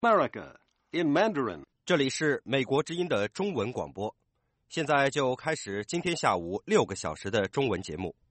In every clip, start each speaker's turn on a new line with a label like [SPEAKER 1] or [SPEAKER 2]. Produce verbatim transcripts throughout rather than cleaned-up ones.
[SPEAKER 1] America in Mandarin。
[SPEAKER 2] 这里是美国之音的中文广播，现在就开始今天下午六个小时的中文节目。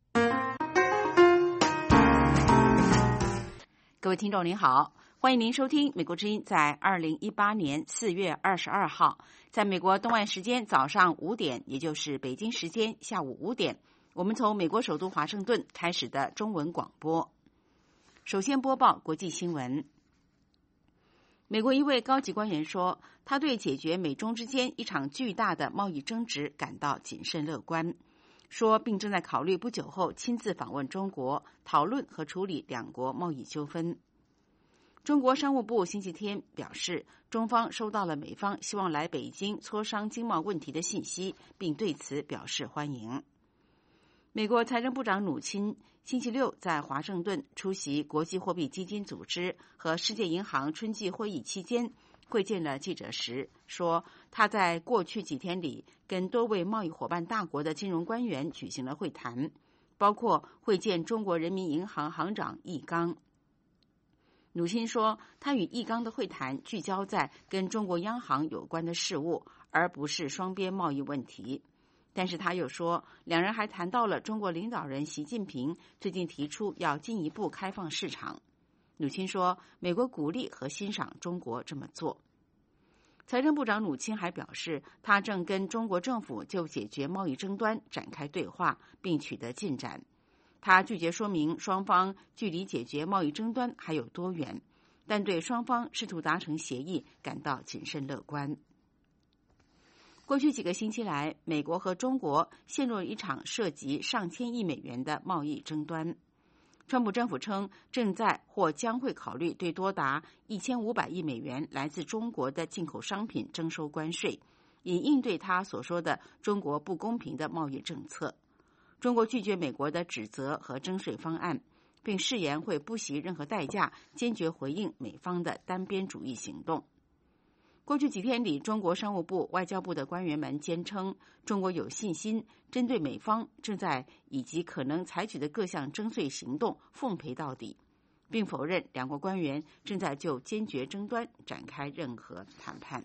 [SPEAKER 3] 各位听众您好，欢迎您收听美国之音在二零一八年四月二十二号，在美国东岸时间早上五点，也就是北京时间下午五点，我们从美国首都华盛顿开始的中文广播。首先播报国际新闻。美国一位高级官员说，他对解决美中之间一场巨大的贸易争执感到谨慎乐观，说并正在考虑不久后亲自访问中国，讨论和处理两国贸易纠纷。中国商务部星期天表示，中方收到了美方希望来北京磋商经贸问题的信息，并对此表示欢迎。美国财政部长努钦星期六在华盛顿出席国际货币基金组织和世界银行春季会议期间会见了记者时说，他在过去几天里跟多位贸易伙伴大国的金融官员举行了会谈，包括会见中国人民银行行长易纲。努钦说，他与易纲的会谈聚焦在跟中国央行有关的事务，而不是双边贸易问题。但是他又说，两人还谈到了中国领导人习近平最近提出要进一步开放市场。努钦说，美国鼓励和欣赏中国这么做。财政部长努钦还表示，他正跟中国政府就解决贸易争端展开对话，并取得进展。他拒绝说明双方距离解决贸易争端还有多远，但对双方试图达成协议感到谨慎乐观。过去几个星期来，美国和中国陷入了一场涉及上千亿美元的贸易争端。川普政府称，正在或将会考虑对多达一千五百亿美元来自中国的进口商品征收关税，以应对他所说的中国不公平的贸易政策。中国拒绝美国的指责和征税方案，并誓言会不惜任何代价坚决回应美方的单边主义行动。过去几天里，中国商务部、外交部的官员们坚称，中国有信心针对美方正在以及可能采取的各项征税行动奉陪到底，并否认两国官员正在就坚决争端展开任何谈判。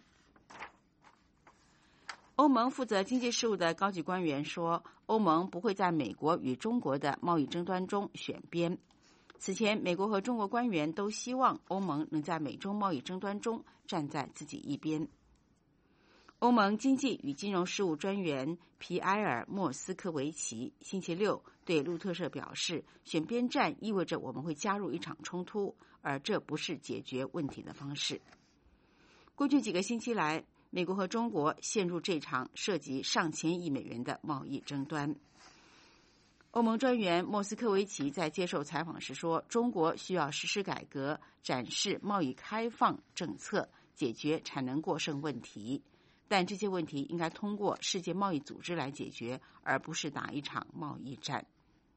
[SPEAKER 3] 欧盟负责经济事务的高级官员说，欧盟不会在美国与中国的贸易争端中选边。此前，美国和中国官员都希望欧盟能在美中贸易争端中站在自己一边。欧盟经济与金融事务专员皮埃尔·莫斯科维奇星期六对路透社表示，选边站意味着我们会加入一场冲突，而这不是解决问题的方式。过去几个星期来，美国和中国陷入这场涉及上千亿美元的贸易争端。欧盟专员莫斯科维奇在接受采访时说，中国需要实施改革，展示贸易开放政策，解决产能过剩问题，但这些问题应该通过世界贸易组织来解决，而不是打一场贸易战。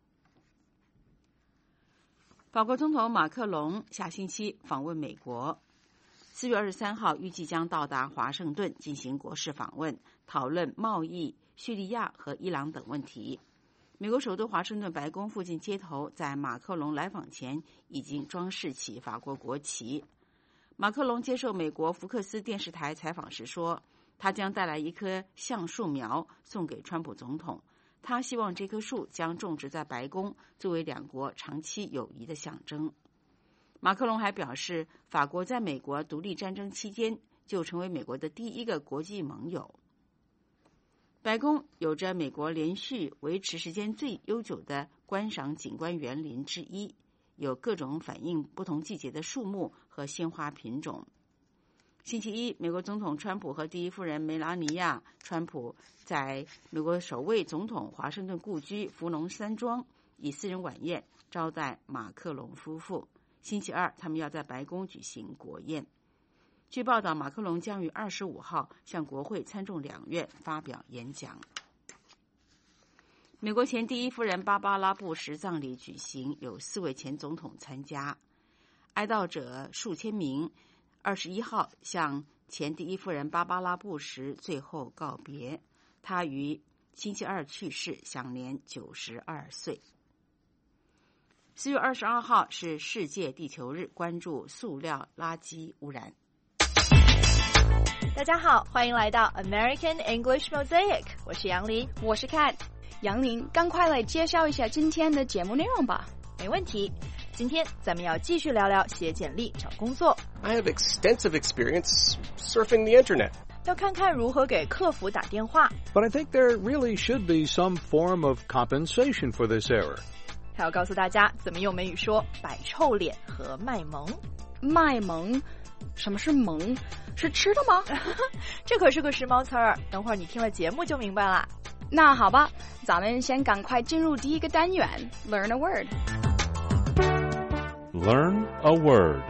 [SPEAKER 3] 法国总统马克龙下星期访问美国，四月二十三号预计将到达华盛顿进行国事访问，讨论贸易、叙利亚和伊朗等问题。美国首都华盛顿白宫附近街头在马克龙来访前已经装饰起法国国旗。马克龙接受美国福克斯电视台采访时说，他将带来一棵橡树苗送给川普总统，他希望这棵树将种植在白宫，作为两国长期友谊的象征。马克龙还表示，法国在美国独立战争期间就成为美国的第一个国际盟友。白宫有着美国连续维持时间最悠久的观赏景观园林之一，有各种反映不同季节的树木和鲜花品种。星期一，美国总统川普和第一夫人梅拉尼亚·川普在美国首位总统华盛顿故居福农山庄以私人晚宴招待马克龙夫妇。星期二，他们要在白宫举行国宴。据报道，马克龙将于二十五号向国会参众两院发表演讲。美国前第一夫人芭芭拉·布什葬礼举行，有四位前总统参加，哀悼者数千名。二十一号向前第一夫人芭芭拉·布什最后告别，她于星期二去世，享年九十二岁。四月二十二号是世界地球日，关注塑料垃圾污染。
[SPEAKER 4] 大家好，欢迎来到 American English Mosaic， 我是杨林，
[SPEAKER 5] 我是 Kat。杨林，赶快来介绍一下今天的节目内容吧。
[SPEAKER 4] 没问题。今天咱们要继续聊聊写简历找工作。
[SPEAKER 1] I have extensive experience surfing the internet.
[SPEAKER 4] 要看看如何给客服打电话。
[SPEAKER 6] But I think there really should be some form of compensation for this error.
[SPEAKER 4] 还要告诉大家怎么用美语说摆臭脸和卖萌。
[SPEAKER 5] 卖萌？什么是萌？是吃的吗？
[SPEAKER 4] 这可是个时髦词儿，等会儿你听了节目就明白了。
[SPEAKER 5] 那好吧，咱们先赶快进入第一个单元 Learn a word。
[SPEAKER 7] Learn a word.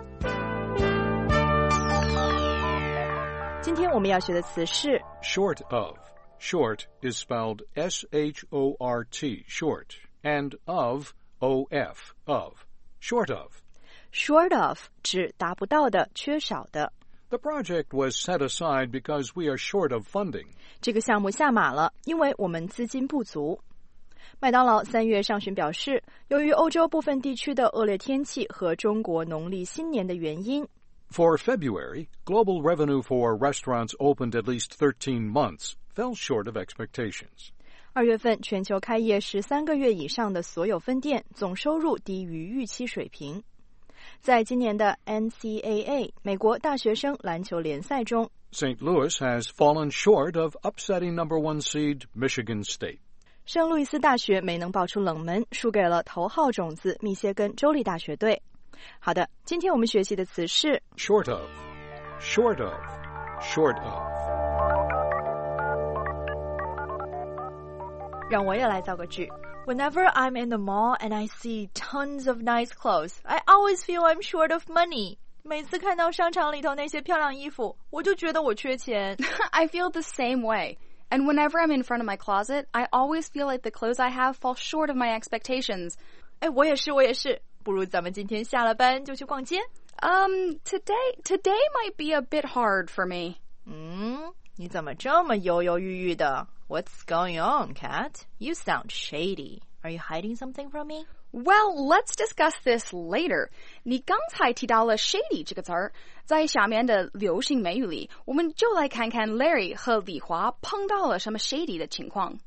[SPEAKER 4] 今天我们要学的词是
[SPEAKER 6] Short of. Short is spelled S H O R T, short, and of, O F, of. Short of.
[SPEAKER 4] short of 指达不到的、缺少的。
[SPEAKER 6] The project was set aside because we are short of funding.
[SPEAKER 4] 这个项目下马了，因为我们资金不足。麦当劳三月上旬表示，由于欧洲部分地区的恶劣天气和中国农历新年的原因
[SPEAKER 6] For February, global revenue for restaurants opened at least thirteen months fell short of expectations.
[SPEAKER 4] 二月份全球开业十三个月以上的所有分店总收入低于预期水平。在今年的 N C A A 美国大学生篮球联赛中，
[SPEAKER 6] Saint Louis has fallen short of upsetting number one seed Michigan State.
[SPEAKER 4] 圣路易斯大学没能爆出冷门，输给了头号种子密歇根州立大学队。好的，今天我们学习的词是
[SPEAKER 6] Short of. Short of. Short of.
[SPEAKER 4] 让我也来造个句。Whenever I'm in the mall and I see tons of nice clothes, I always feel I'm short of money. 每次看到商场里头那些漂亮衣服，我就觉得我缺钱。
[SPEAKER 5] I feel the same way. And whenever I'm in front of my closet, I always feel like the clothes I have fall short of my expectations.
[SPEAKER 4] 哎，我也是，我也是。不如咱们今天下了班就去逛街。
[SPEAKER 5] Um, today, today might be a bit hard for me.
[SPEAKER 4] 嗯，你怎么这么犹犹豫豫的？ What's going on, Kat? You sound shady. Are you hiding something from me?
[SPEAKER 5] Well, let's discuss this later. 你刚才提到了 shady 这个词儿，在下面的流行美语里，我们就来看看 Larry 和李华碰到了什么 shady 的情况。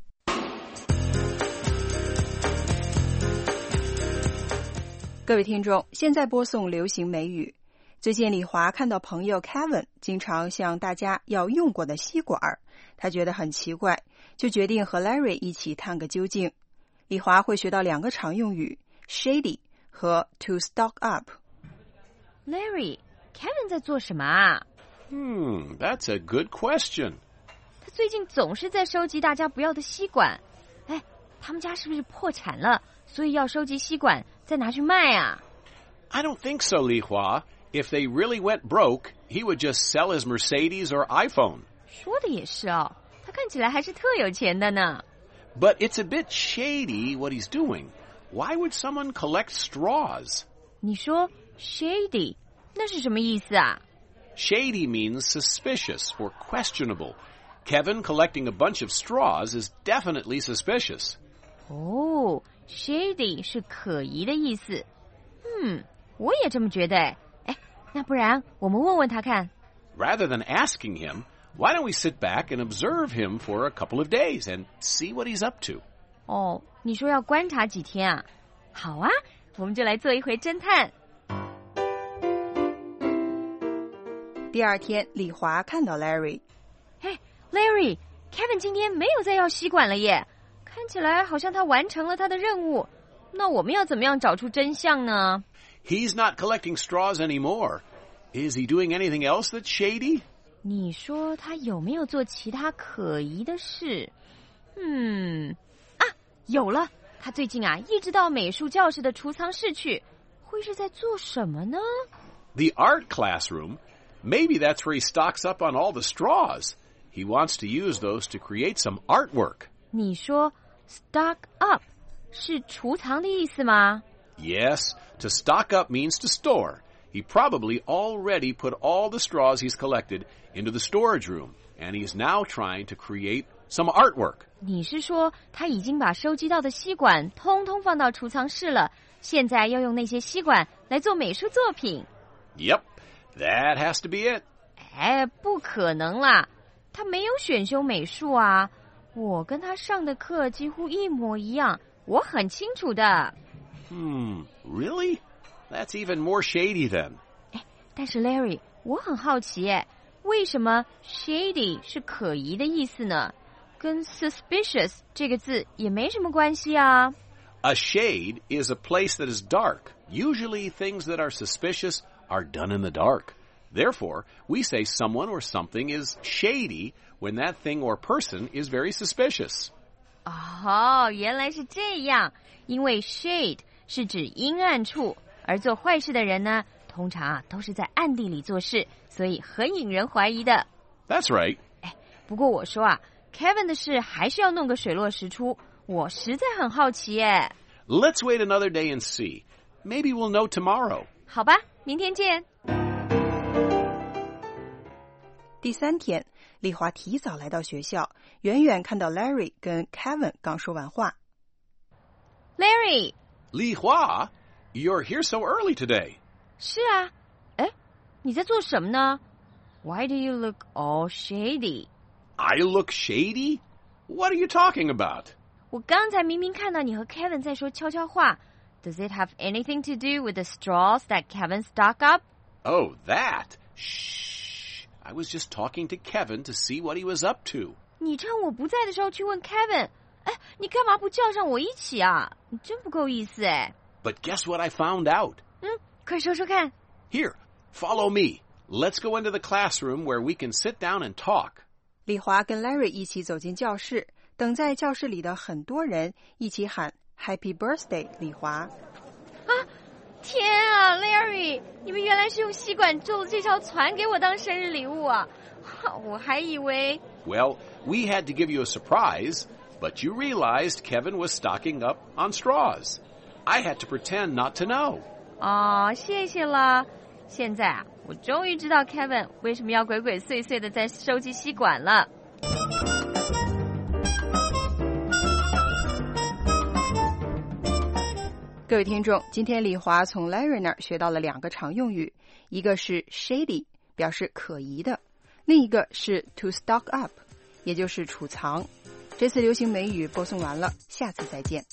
[SPEAKER 3] 各位听众，现在播送流行美语。最近李华看到朋友 Kevin 经常向大家要用过的吸管，他觉得很奇怪，就决定和 Larry 一起探个究竟。李华会学到两个常用语 shady 和 to stock up。
[SPEAKER 8] Larry, Kevin 在做什么啊？
[SPEAKER 1] Hmm, that's a good question.
[SPEAKER 8] 他最近总是在收集大家不要的吸管。哎，他们家是不是破产了，所以要收集吸管再拿去卖啊？
[SPEAKER 1] I don't think so, Li Hua. If they really went broke, he would just sell his Mercedes or iPhone.
[SPEAKER 8] 说的也是哦，他看起来还是特有钱的呢。
[SPEAKER 1] But it's a bit shady what he's doing. Why would someone collect straws?
[SPEAKER 8] 你说 shady 那是什么意思啊？
[SPEAKER 1] Shady means suspicious or questionable. Kevin collecting a bunch of straws is definitely suspicious.
[SPEAKER 8] 哦 shady 是可疑的意思。嗯，我也这么觉得哎。哎，那不然我们问问他看。
[SPEAKER 1] Rather than asking him, why don't we sit back and observe him for a couple of days and see what he's up to?
[SPEAKER 8] 哦，你说要观察几天啊？好啊，我们就来做一回侦探。
[SPEAKER 3] 第二天，李华看到 Larry。
[SPEAKER 8] 嘿 Larry, Kevin 今天没有再要吸管了耶，看起来好像他完成了他的任务。那我们要怎么样找出真相呢？
[SPEAKER 1] He's not collecting straws anymore. Is he doing anything else that's shady?
[SPEAKER 8] 你说他有没有做其他可疑的事？嗯，啊，有了，他最近啊一直到美术教室的储藏室去，会是在做什么呢？
[SPEAKER 1] The art classroom? Maybe that's where he stocks up on all the straws. He wants to use those to create some artwork.
[SPEAKER 8] 你说 stock up 是储藏的意思吗？
[SPEAKER 1] Yes, to stock up means to store. He probably already put all the straws he's collected into the storage room, and he's now trying to create some artwork.
[SPEAKER 8] 你是说他已经把收集到的吸管通通放到储藏室了，现在要用那些吸管来做美术作品？
[SPEAKER 1] Yep, that has to be it.
[SPEAKER 8] 哎，不可能啦，他没有选修美术啊，我跟他上的课几乎一模一样，我很清楚的。
[SPEAKER 1] Hmm, really? That's even more shady then.
[SPEAKER 8] 哎，但是 Larry， 我很好奇耶，为什么 shady 是可疑的意思呢？跟 suspicious 这个字也没什么关系啊。
[SPEAKER 1] A shade is a place that is dark. Usually things that are suspicious are done in the dark. Therefore, we say someone or something is shady when that thing or person is very suspicious.
[SPEAKER 8] 哦，原来是这样。因为 shade 是指阴暗处，而做坏事的人呢，通常啊都是在暗地里做事，所以很引人怀疑的。
[SPEAKER 1] That's right.
[SPEAKER 8] 哎，不过我说啊 ，Kevin 的事还是要弄个水落石出，我实在很好奇耶。
[SPEAKER 1] Let's wait another day and see. Maybe we'll know tomorrow.
[SPEAKER 8] 好吧，明天见。
[SPEAKER 7] 第三天，丽华提早来到学校，远远看到 Larry 跟 Kevin 刚说完话。
[SPEAKER 8] Larry，
[SPEAKER 1] Li Hua, you're here so early today.
[SPEAKER 8] 是啊，哎，你在做什么呢？ Why do you look all shady?
[SPEAKER 1] I look shady? What are you talking about?
[SPEAKER 8] 我刚才明明看到你和 Kevin 在说悄悄话。Does it have anything to do with the straws that Kevin stuck up?
[SPEAKER 1] Oh, that? Shh. I was just talking to Kevin to see what he was up to.
[SPEAKER 8] 你趁我不在的时候去问 Kevin， 哎，你干嘛不叫上我一起啊？你真不够意思哎。
[SPEAKER 1] But guess what I found out?
[SPEAKER 8] 嗯，快说说看。
[SPEAKER 1] Here, follow me. Let's go into the classroom where we can sit down and talk.
[SPEAKER 7] 丽华跟 Larry 一起走进教室，等在教室里的很多人一起喊 Happy Birthday, 丽华。
[SPEAKER 8] 啊！天啊 ，Larry， 你们原来是用吸管做这条船给我当生日礼物啊！我还以为
[SPEAKER 1] Well, we had to give you a surprise, but you realized Kevin was stocking up on straws. I had to pretend not to know.
[SPEAKER 8] 哦，谢谢了。现在啊，我终于知道 Kevin 为什么要鬼鬼祟祟的在收集吸管了。
[SPEAKER 7] 各位听众，今天李华从 Larry 那儿学到了两个常用语，一个是 shady， 表示可疑的，另一个是 to stock up， 也就是储藏。这次流行美语播送完了，下次再见。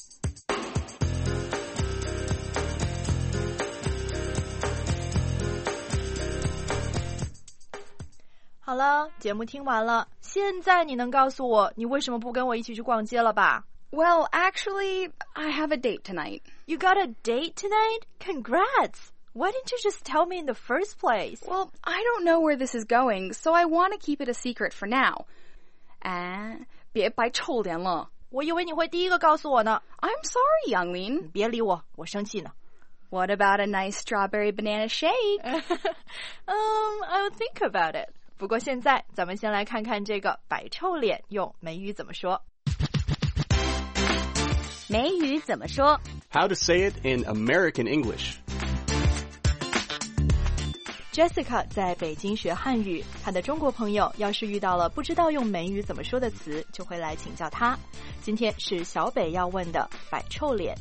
[SPEAKER 4] 好了，节目听完了，现在你能告诉我你为什么不跟我一起去逛街了吧？
[SPEAKER 5] Well, actually, I have a date tonight.
[SPEAKER 4] You got a date tonight? Congrats! Why didn't you just tell me in the first place?
[SPEAKER 5] Well, I don't know where this is going, so I want to keep it a secret for now. 哎，别摆臭脸了。
[SPEAKER 4] 我以为你会第一个告诉我呢。
[SPEAKER 5] I'm sorry, Youngling.
[SPEAKER 4] 别理我，我生气呢。
[SPEAKER 5] What about a nice strawberry banana shake?
[SPEAKER 4] um, I'll think about it. 不过现在咱们先来看看这个摆臭脸用美语怎么说。
[SPEAKER 8] 美语怎么说
[SPEAKER 9] How to say it in American English.
[SPEAKER 4] Jessica 在北京学汉语，她的中国朋友要是遇到了不知道用美语怎么说的词，就会来请教她。今天是小北要问的摆臭脸。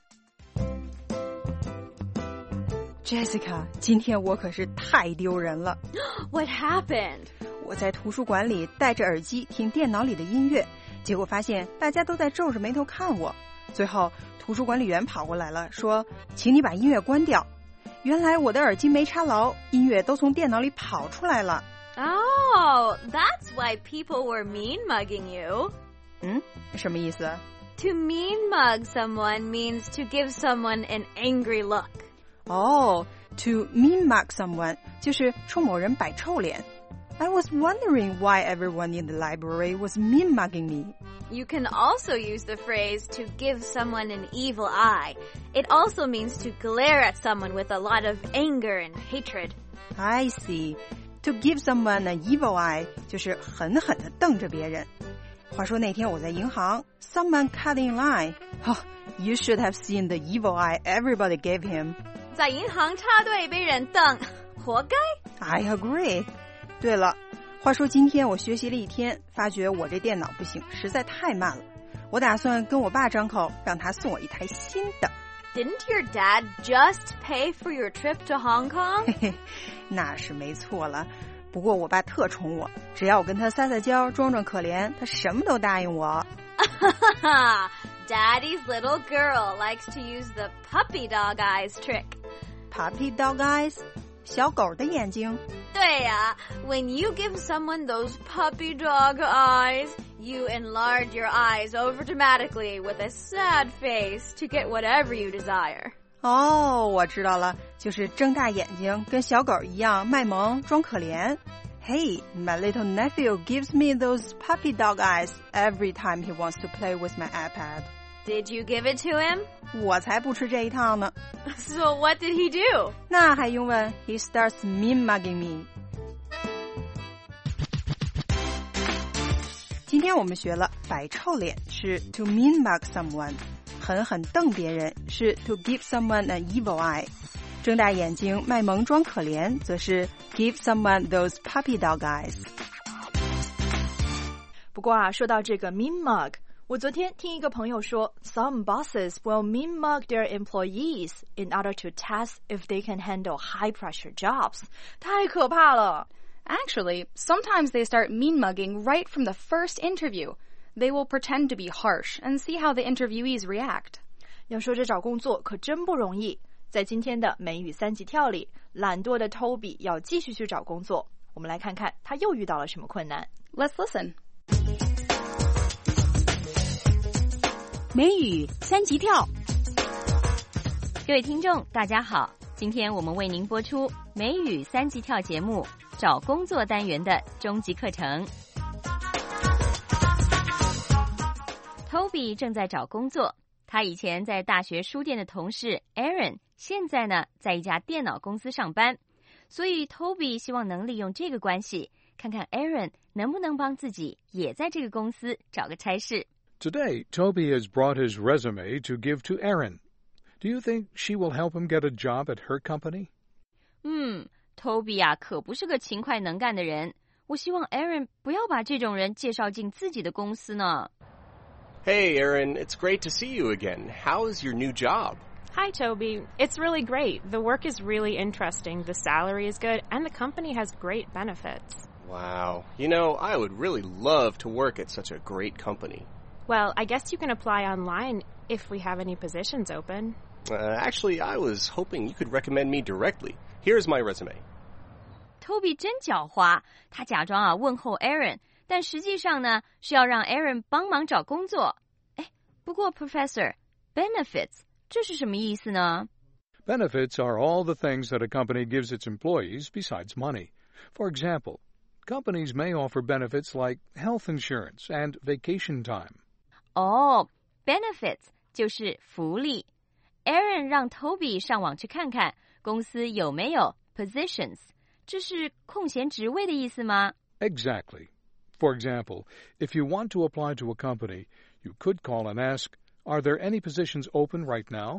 [SPEAKER 7] Jessica， 今天我可是太丢人了。
[SPEAKER 5] What happened?
[SPEAKER 7] 我在图书馆里戴着耳机听电脑里的音乐，结果发现大家都在皱着眉头看我。最后，图书管理员跑过来了，说：“请你把音乐关掉。”原来我的耳机没插牢，音乐都从电脑里跑出来了。
[SPEAKER 10] Oh, that's why people were mean mugging you.
[SPEAKER 7] 嗯，什么意思？
[SPEAKER 10] To mean mug someone means to give someone an angry look.
[SPEAKER 7] 哦、oh, to mean mug someone 就是冲某人摆臭脸。I was wondering why everyone in the library was mean mugging me.
[SPEAKER 10] You can also use the phrase to give someone an evil eye. It also means to glare at someone with a lot of anger and hatred.
[SPEAKER 7] I see. To give someone an evil eye 就是狠狠地瞪着别人。话说那天我在银行 ，someone cut in line. Oh, you should have seen the evil eye everybody gave him.
[SPEAKER 10] 在银行插队被人瞪，活该。
[SPEAKER 7] I agree. 对了，话说今天我学习了一天，发觉我这电脑不行，实在太慢了。我打算跟我爸张口，让他送我一台新的。
[SPEAKER 10] Didn't your dad just pay for your trip to Hong Kong?
[SPEAKER 7] 嘿嘿，那是没错了。 不过我爸特宠我，只要我跟他撒撒娇，装装可怜，他什么都答应我。
[SPEAKER 10] Daddy's little girl likes to use the puppy dog eyes trick.
[SPEAKER 7] Puppy dog eyes? 小狗的眼睛。
[SPEAKER 10] 对呀 when you give someone those puppy dog eyes, you enlarge your eyes over dramatically with a sad face to get whatever you desire.
[SPEAKER 7] 哦，我知道了，就是睁大眼睛，跟小狗一样卖萌装可怜。Hey, my little nephew gives me those puppy dog eyes every time he wants to play with my iPad.
[SPEAKER 10] Did you give it to him?
[SPEAKER 7] 我才不吃这一套呢。
[SPEAKER 10] So what did he do?
[SPEAKER 7] 那还用问 He starts mean-mugging me. 今天我们学了摆臭脸是 to mean-mug someone, 狠狠瞪别人是 to give someone an evil eye, 睁大眼睛卖萌装可怜则是 give someone those puppy dog eyes.
[SPEAKER 4] 不过啊，说到这个 mean mug，我昨天听一个朋友说 some bosses will mean mug their employees in order to test if they can handle high pressure jobs. 太可怕了。
[SPEAKER 5] Actually, sometimes they start mean mugging right from the first interview. They will pretend to be harsh and see how the interviewees react.
[SPEAKER 4] 要说这找工作可真不容易。在今天的美语三级跳里，懒惰的 Toby 要继续去找工作。我们来看看他又遇到了什么困难。
[SPEAKER 5] Let's listen.
[SPEAKER 3] 美语三级跳，各位听众大家好，今天我们为您播出美语三级跳节目找工作单元的终极课程。Toby 正在找工作，他以前在大学书店的同事 Aaron 现在呢在一家电脑公司上班，所以 Toby 希望能利用这个关系，看看 Aaron 能不能帮自己也在这个公司找个差事。
[SPEAKER 6] Today, Toby has brought his resume to give to Erin. Do you think she will help him get a job at her company?
[SPEAKER 3] 嗯 Toby 啊可不是个勤快能干的人，我希望 Aaron 不要把这种人介绍进自己的公司呢。
[SPEAKER 9] Hey, Erin, it's great to see you again. How's your new job?
[SPEAKER 11] Hi, Toby. It's really great. The work is really interesting, the salary is good, and the company has great benefits.
[SPEAKER 9] Wow. You know, I would really love to work at such a great company.
[SPEAKER 11] Well, I guess you can apply online if we have any positions open.
[SPEAKER 9] Uh, actually, I was hoping you could recommend me directly. Here's my resume.
[SPEAKER 3] Toby 真狡猾，他假装啊问候 Aaron， 但实际上呢是要让 Aaron 帮忙找工作。哎，不过 Professor, benefits 这是什么意思呢？
[SPEAKER 6] Benefits are all the things that a company gives its employees besides money. For example, companies may offer benefits like health insurance and vacation time.
[SPEAKER 3] 哦 benefits 就是福利。Aaron 让 Toby 上网去看看公司有没有 positions， 这是空闲职位的意思吗？
[SPEAKER 6] Exactly. For example, if you want to apply to a company, you could call and ask, are there any positions open right now?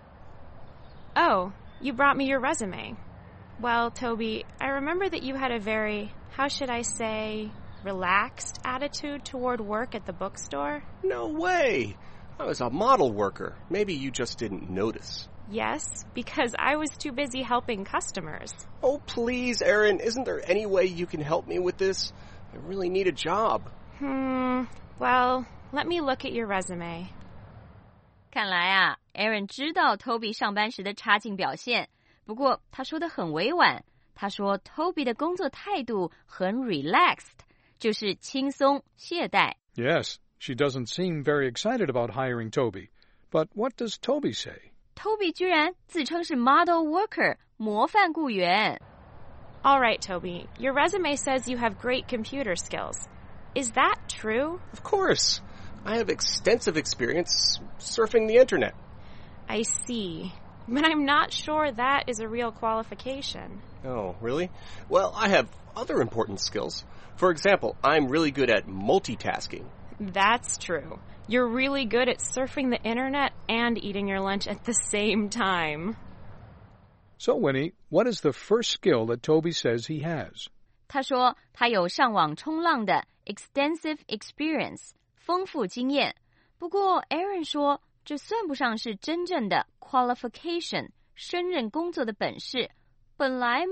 [SPEAKER 11] Oh, you brought me your resume. Well, Toby, I remember that you had a very, how should I say, relaxed attitude toward work at the bookstore.
[SPEAKER 9] No way. I was a model worker. Maybe you just didn't notice.
[SPEAKER 11] Yes, because I was too busy helping customers.
[SPEAKER 9] Oh, please, Erin, isn't there any way you can help me with this? I really need a job.
[SPEAKER 11] Hmm, well, let me look at your resume.
[SPEAKER 3] 看来啊 Aaron 知道 Toby 上班时的差劲表现，不过他说得很委婉，他说 Toby 的工作态度很 relaxed， 就是轻松懈怠。
[SPEAKER 6] Yes, she doesn't seem very excited about hiring Toby. But what does Toby say?
[SPEAKER 3] Toby 居然自称是 model worker， 模范雇员。
[SPEAKER 11] All right, Toby, your resume says you have great computer skills. Is that true?
[SPEAKER 9] Of course. I have extensive experience surfing the internet.
[SPEAKER 11] I see. But I'm not sure that is a real qualification.
[SPEAKER 9] Oh, really? Well, I have other important skills. For example, I'm really good at multitasking.
[SPEAKER 11] That's true. You're really good at surfing the internet and eating your lunch at the same time.
[SPEAKER 6] So, Winnie, what is the first skill that Toby says he has?
[SPEAKER 3] 他说他有上网冲浪的 extensive experience， 丰富经验。不过 Aaron 说这算不上是真正的 qualification， 胜任工作的本事。本来嘛，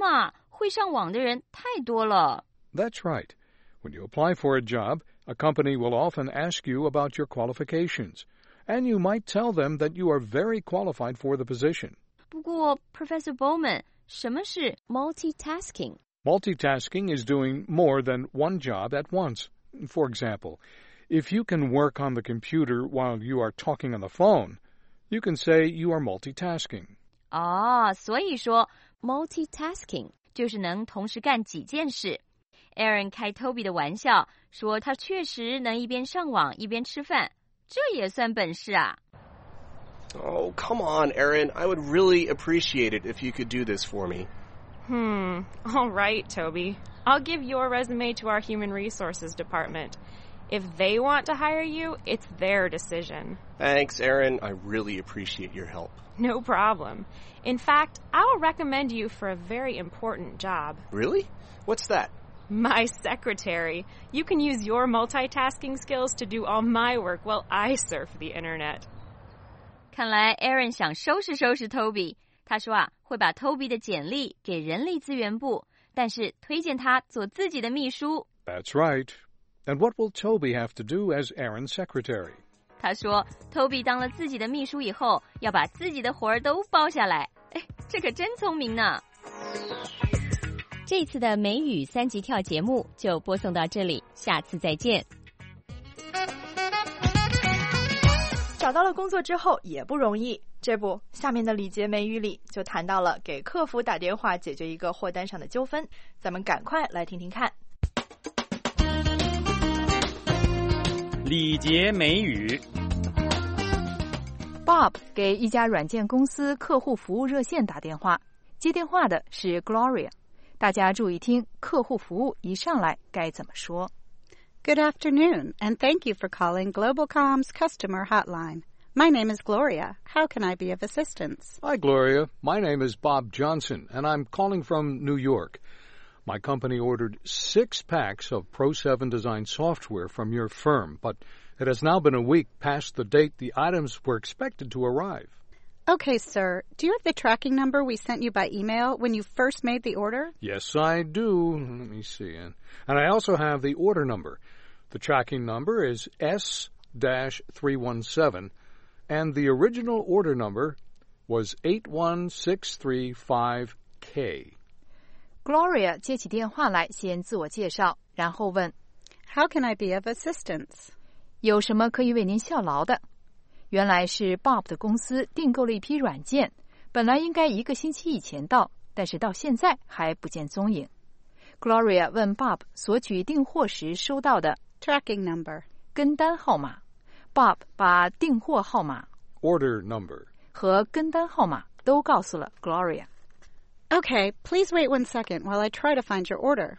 [SPEAKER 8] 会上网的人太多了。
[SPEAKER 6] That's right. When you apply for a job, a company will often ask you about your qualifications, and you might tell them that you are very qualified for the position.
[SPEAKER 8] 不过 Professor Bowman, 什么是 multitasking?
[SPEAKER 6] Multitasking is doing more than one job at once. For example, if you can work on the computer while you are talking on the phone, you can say you are multitasking.
[SPEAKER 8] 哦，所以说 multitasking 就是能同时干几件事。Aaron 开 Toby 的玩笑，说他确实能一边上网一边吃饭，这也算本事啊。
[SPEAKER 9] Oh, come on, Aaron. I would really appreciate it if you could do this for me.
[SPEAKER 11] Hmm. All right, Toby. I'll give your resume to our human resources department. If they want to hire you, it's their decision.
[SPEAKER 9] Thanks, Aaron. I really appreciate your help.
[SPEAKER 11] No problem. In fact, I'll recommend you for a very important job.
[SPEAKER 9] Really? What's that?
[SPEAKER 11] My secretary. You can use your multitasking skills to do all my work while I surf the internet.
[SPEAKER 8] 看来 Aaron 想收拾收拾 Toby。他说啊，会把 Toby 的简历给人力资源部，但是推荐他做自己的秘书。
[SPEAKER 6] That's right. And what will Toby have to do as Aaron's secretary?
[SPEAKER 8] 他说 Toby 当了自己的秘书以后，要把自己的活儿都包下来。哎，这可真聪明呢。这次的美语三级跳节目就播送到这里，下次再见。
[SPEAKER 4] 找到了工作之后也不容易，这不，下面的礼节美语里就谈到了给客服打电话解决一个货单上的纠纷，咱们赶快来听听看。
[SPEAKER 12] 礼节美语。
[SPEAKER 7] Bob 给一家软件公司客户服务热线打电话，接电话的是 Gloria。大家注意听，客户服务一上来该怎么说。
[SPEAKER 13] Good afternoon, and thank you for calling Globalcom's customer hotline. My name is Gloria. How can I be of assistance?
[SPEAKER 6] Hi, Gloria. My name is Bob Johnson, and I'm calling from New York. My company ordered six packs of Pro seven design software from your firm, but it has now been a week past the date the items were expected to arrive.
[SPEAKER 13] Okay, sir. Do you have the tracking number we sent you by email when you first made the order?
[SPEAKER 6] Yes, I do. Let me see. And I also have the order number. The tracking number is S three one seven, and the original order number was eight one six three five K.
[SPEAKER 7] Gloria 接起电话来，先自我介绍，然后问
[SPEAKER 13] How can I be of assistance?
[SPEAKER 7] 有什么可以为您效劳的？原来是 Bob 的公司订购了一批软件，本来应该一个星期以前到，但是到现在还不见踪影。Gloria 问 Bob 索取订货时收到的
[SPEAKER 13] tracking number
[SPEAKER 7] 跟单号码。Bob 把订货号码
[SPEAKER 6] order number
[SPEAKER 7] 和跟单号码都告诉了 Gloria。
[SPEAKER 13] Okay, please wait one second while I try to find your order.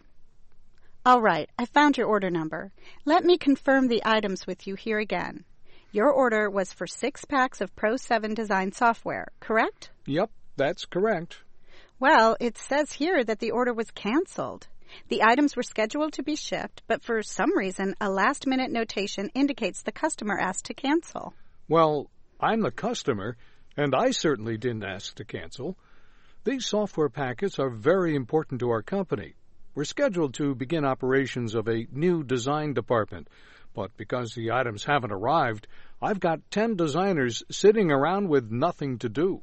[SPEAKER 13] All right, I found your order number. Let me confirm the items with you here again. Your order was for six packs of Pro seven design software, correct?
[SPEAKER 6] Yep, that's correct.
[SPEAKER 13] Well, it says here that the order was canceled. The items were scheduled to be shipped, but for some reason, a last-minute notation indicates the customer asked to cancel.
[SPEAKER 6] Well, I'm the customer, and I certainly didn't ask to cancel. These software packets are very important to our company. We're scheduled to begin operations of a new design department, but because the items haven't arrived, I've got ten designers sitting around with nothing to do.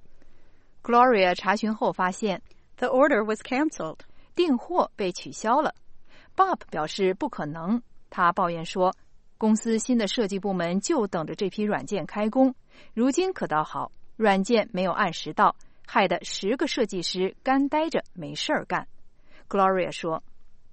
[SPEAKER 7] Gloria 查询后发现
[SPEAKER 13] The order was canceled.
[SPEAKER 7] 订货被取消了。Bob 表示不可能，他抱怨说，公司新的设计部门就等着这批软件开工，如今可倒好，软件没有按时到，害得十个设计师干呆着没事儿干。Gloria 说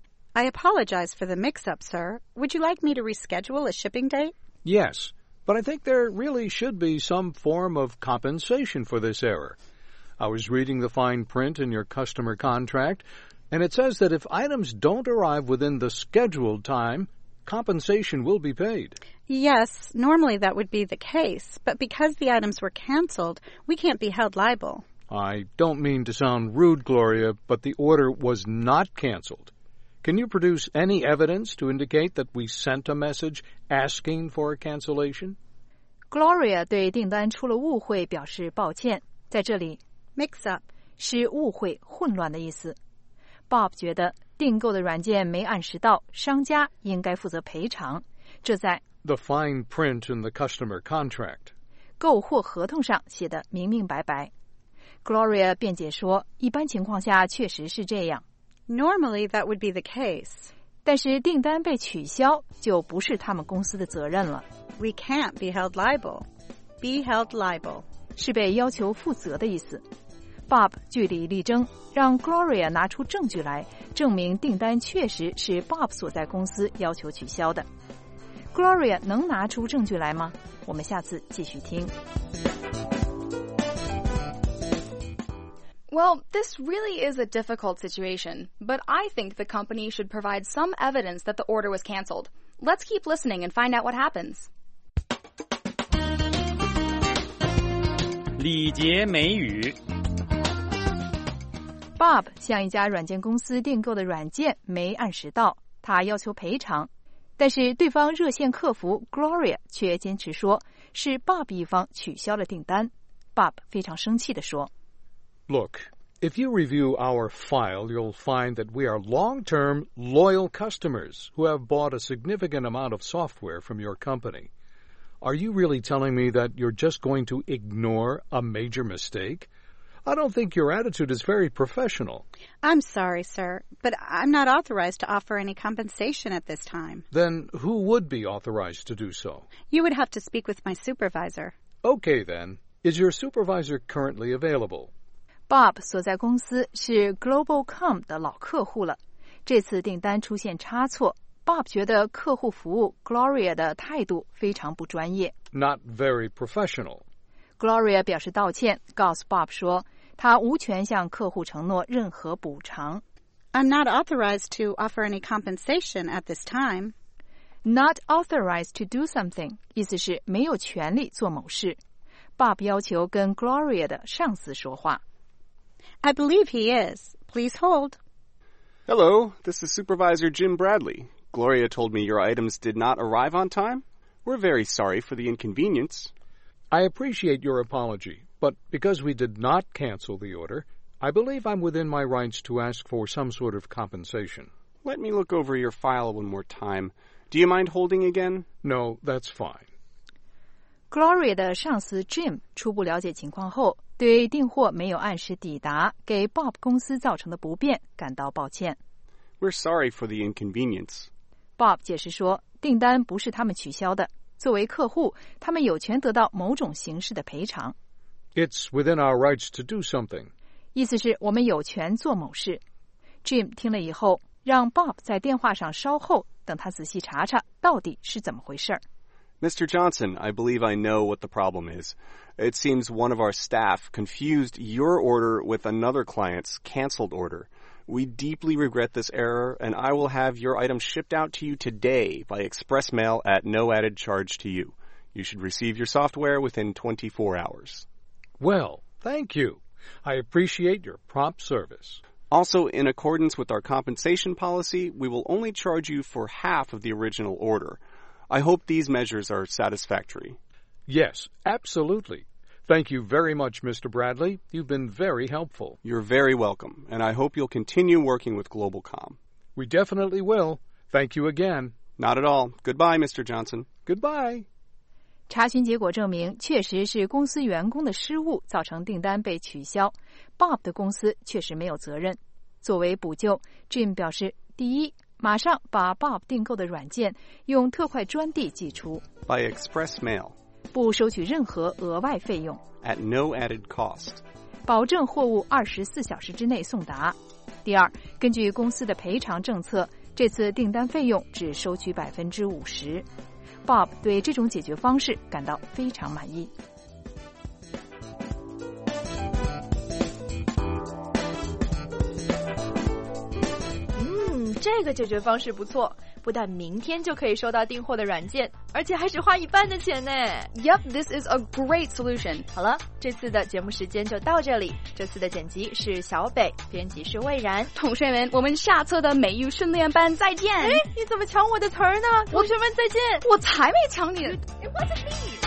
[SPEAKER 13] I apologize for the mix-up, sir. Would you like me to reschedule a shipping date?
[SPEAKER 6] Yes, but I think there really should be some form of compensation for this error. I was reading the fine print in your customer contract, and it says that if items don't arrive within the scheduled time, compensation will be paid.
[SPEAKER 13] Yes, normally that would be the case, but because the items were canceled, we can't be held liable.
[SPEAKER 6] I don't mean to sound rude, Gloria, but the order was not canceled. Can you produce any evidence to indicate that we sent a message asking for a cancellation?
[SPEAKER 7] Gloria 对订单出了误会表示抱歉，在这里 mix up 是误会、混乱的意思。
[SPEAKER 4] Bob 觉得订购的软件没按时到，商家应该负责赔偿，这在
[SPEAKER 6] The fine print in the customer contract.
[SPEAKER 4] 购货合同上写得明明白白。Gloria 辩解说，一般情况下确实是这样。
[SPEAKER 13] Normally that would be the case.
[SPEAKER 4] 但是订单被取消就不是他们公司的责任了。
[SPEAKER 13] We can't be held liable. Be held liable.
[SPEAKER 4] 是被要求负责的意思。Bob 据理力争，让 Gloria 拿出证据来证明订单确实是 Bob 所在公司要求取消的。Gloria 能拿出证据来吗？我们下次继续听。
[SPEAKER 5] Well, this really is a difficult situation, but I think the company should provide some evidence that the order was canceled. Let's keep listening and find out what happens.
[SPEAKER 12] 礼节美语
[SPEAKER 4] Bob 向一家软件公司订购的软件没按时到，他要求赔偿，但是对方热线客服 Gloria 却坚持说是 Bob 一方取消了订单。Bob 非常生气地说
[SPEAKER 6] Look, if you review our file, you'll find that we are long-term, loyal customers who have bought a significant amount of software from your company. Are you really telling me that you're just going to ignore a major mistake? I don't think your attitude is very professional.
[SPEAKER 13] I'm sorry, sir, but I'm not authorized to offer any compensation at this time.
[SPEAKER 6] Then who would be authorized to do so?
[SPEAKER 13] You would have to speak with my supervisor.
[SPEAKER 6] Okay, then. Is your supervisor currently available?
[SPEAKER 4] Bob 所在公司是 Globalcom 的老客户了，这次订单出现差错。Bob 觉得客户服务 Gloria 的态度非常不专业。
[SPEAKER 6] Not very professional.
[SPEAKER 4] Gloria 表示道歉，告诉 Bob 说，他无权向客户承诺任何补偿。
[SPEAKER 13] I'm not authorized to offer any compensation at this time.
[SPEAKER 4] Not authorized to do something 意思是没有权利做某事。Bob 要求跟 Gloria 的上司说话。
[SPEAKER 13] I believe he is. Please hold.
[SPEAKER 9] Hello, this is Supervisor Jim Bradley. Gloria told me your items did not arrive on time. We're very sorry for the inconvenience.
[SPEAKER 6] I appreciate your apology, but because we did not cancel the order, I believe I'm within my rights to ask for some sort of compensation.
[SPEAKER 9] Let me look over your file one more time. Do you mind holding again?
[SPEAKER 6] No, that's fine.
[SPEAKER 4] Gloria 的上司 Jim 初步了解情况后，对订货没有按时抵达给 Bob 公司造成的不便感到抱歉。
[SPEAKER 9] We're sorry for the inconvenience.
[SPEAKER 4] Bob 解释说，订单不是他们取消的，作为客户，他们有权得到某种形式的赔偿。
[SPEAKER 6] It's within our rights to do something.
[SPEAKER 4] 意思是我们有权做某事。Jim 听了以后，让 Bob 在电话上稍后，等他仔细查查到底是怎么回事。
[SPEAKER 9] Mister Johnson, I believe I know what the problem is. It seems one of our staff confused your order with another client's canceled order. We deeply regret this error, and I will have your item shipped out to you today by express mail at no added charge to you. You should receive your software within twenty-four hours.
[SPEAKER 6] Well, thank you. I appreciate your prompt service.
[SPEAKER 9] Also, in accordance with our compensation policy, we will only charge you for half of the original order. I hope these measures are satisfactory.
[SPEAKER 6] Yes, absolutely. Thank you very much, Mister Bradley. You've been very helpful.
[SPEAKER 9] You're very welcome, and I hope you'll continue working with Globalcom.
[SPEAKER 6] We definitely will. Thank you again.
[SPEAKER 9] Not at all. Goodbye, Mister Johnson.
[SPEAKER 6] Goodbye.
[SPEAKER 4] 查询结果证明，确实是公司员工的失误造成订单被取消。Bob 的公司确实没有责任。作为补救 ，Jim 表示，第一，马上把 Bob 订购的软件用特快专递寄出
[SPEAKER 9] by express mail，
[SPEAKER 4] 不收取任何额外费用
[SPEAKER 9] at no added cost，
[SPEAKER 4] 保证货物二十四小时之内送达。第二，根据公司的赔偿政策，这次订单费用只收取百分之五十。Bob 对这种解决方式感到非常满意。 嗯，这个解决方式不错，不但明天就可以收到订货的软件，而且还只花一半的钱呢。
[SPEAKER 5] Yep, this is a great solution.
[SPEAKER 4] 好了，这次的节目时间就到这里。这次的剪辑是小北，编辑是魏然。
[SPEAKER 5] 同学们，我们下册的美语训练班再见。
[SPEAKER 4] 哎，你怎么抢我的词儿呢？同学们再见。
[SPEAKER 5] 我才没抢你。
[SPEAKER 4] It wasn't me.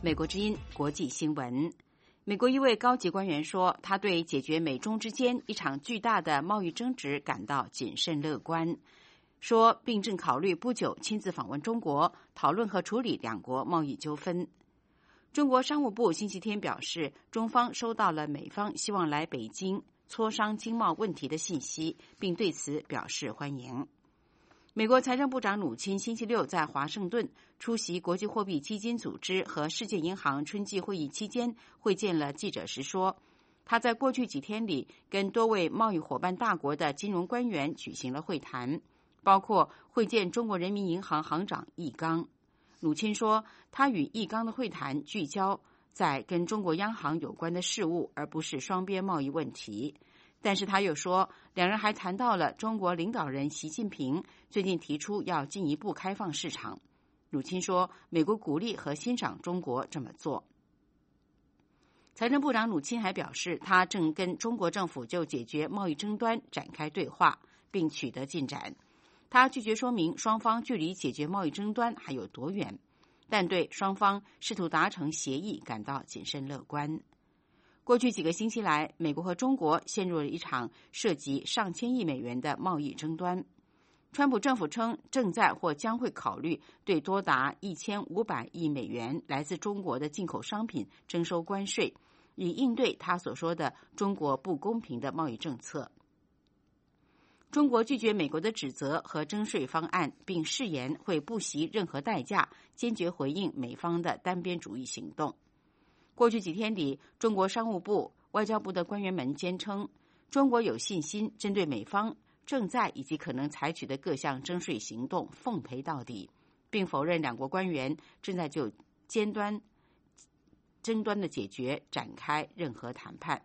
[SPEAKER 3] 美国之音国际新闻。美国一位高级官员说，他对解决美中之间一场巨大的贸易争执感到谨慎乐观，说并正考虑不久亲自访问中国，讨论和处理两国贸易纠纷。中国商务部星期天表示，中方收到了美方希望来北京磋商经贸问题的信息，并对此表示欢迎。美国财政部长努钦星期六在华盛顿出席国际货币基金组织和世界银行春季会议期间会见了记者时说，他在过去几天里跟多位贸易伙伴大国的金融官员举行了会谈，包括会见中国人民银行行长易纲。努钦说，他与易纲的会谈聚焦在跟中国央行有关的事务，而不是双边贸易问题。但是他又说，两人还谈到了中国领导人习近平最近提出要进一步开放市场。鲁钦说，美国鼓励和欣赏中国这么做。财政部长鲁钦还表示，他正跟中国政府就解决贸易争端展开对话，并取得进展。他拒绝说明双方距离解决贸易争端还有多远，但对双方试图达成协议感到谨慎乐观。过去几个星期来，美国和中国陷入了一场涉及上千亿美元的贸易争端。川普政府称，正在或将会考虑对多达一千五百亿美元来自中国的进口商品征收关税，以应对他所说的中国不公平的贸易政策。中国拒绝美国的指责和征税方案，并誓言会不惜任何代价坚决回应美方的单边主义行动。过去几天里，中国商务部、外交部的官员们坚称，中国有信心针对美方正在以及可能采取的各项征税行动奉陪到底，并否认两国官员正在就尖端争端的解决展开任何谈判。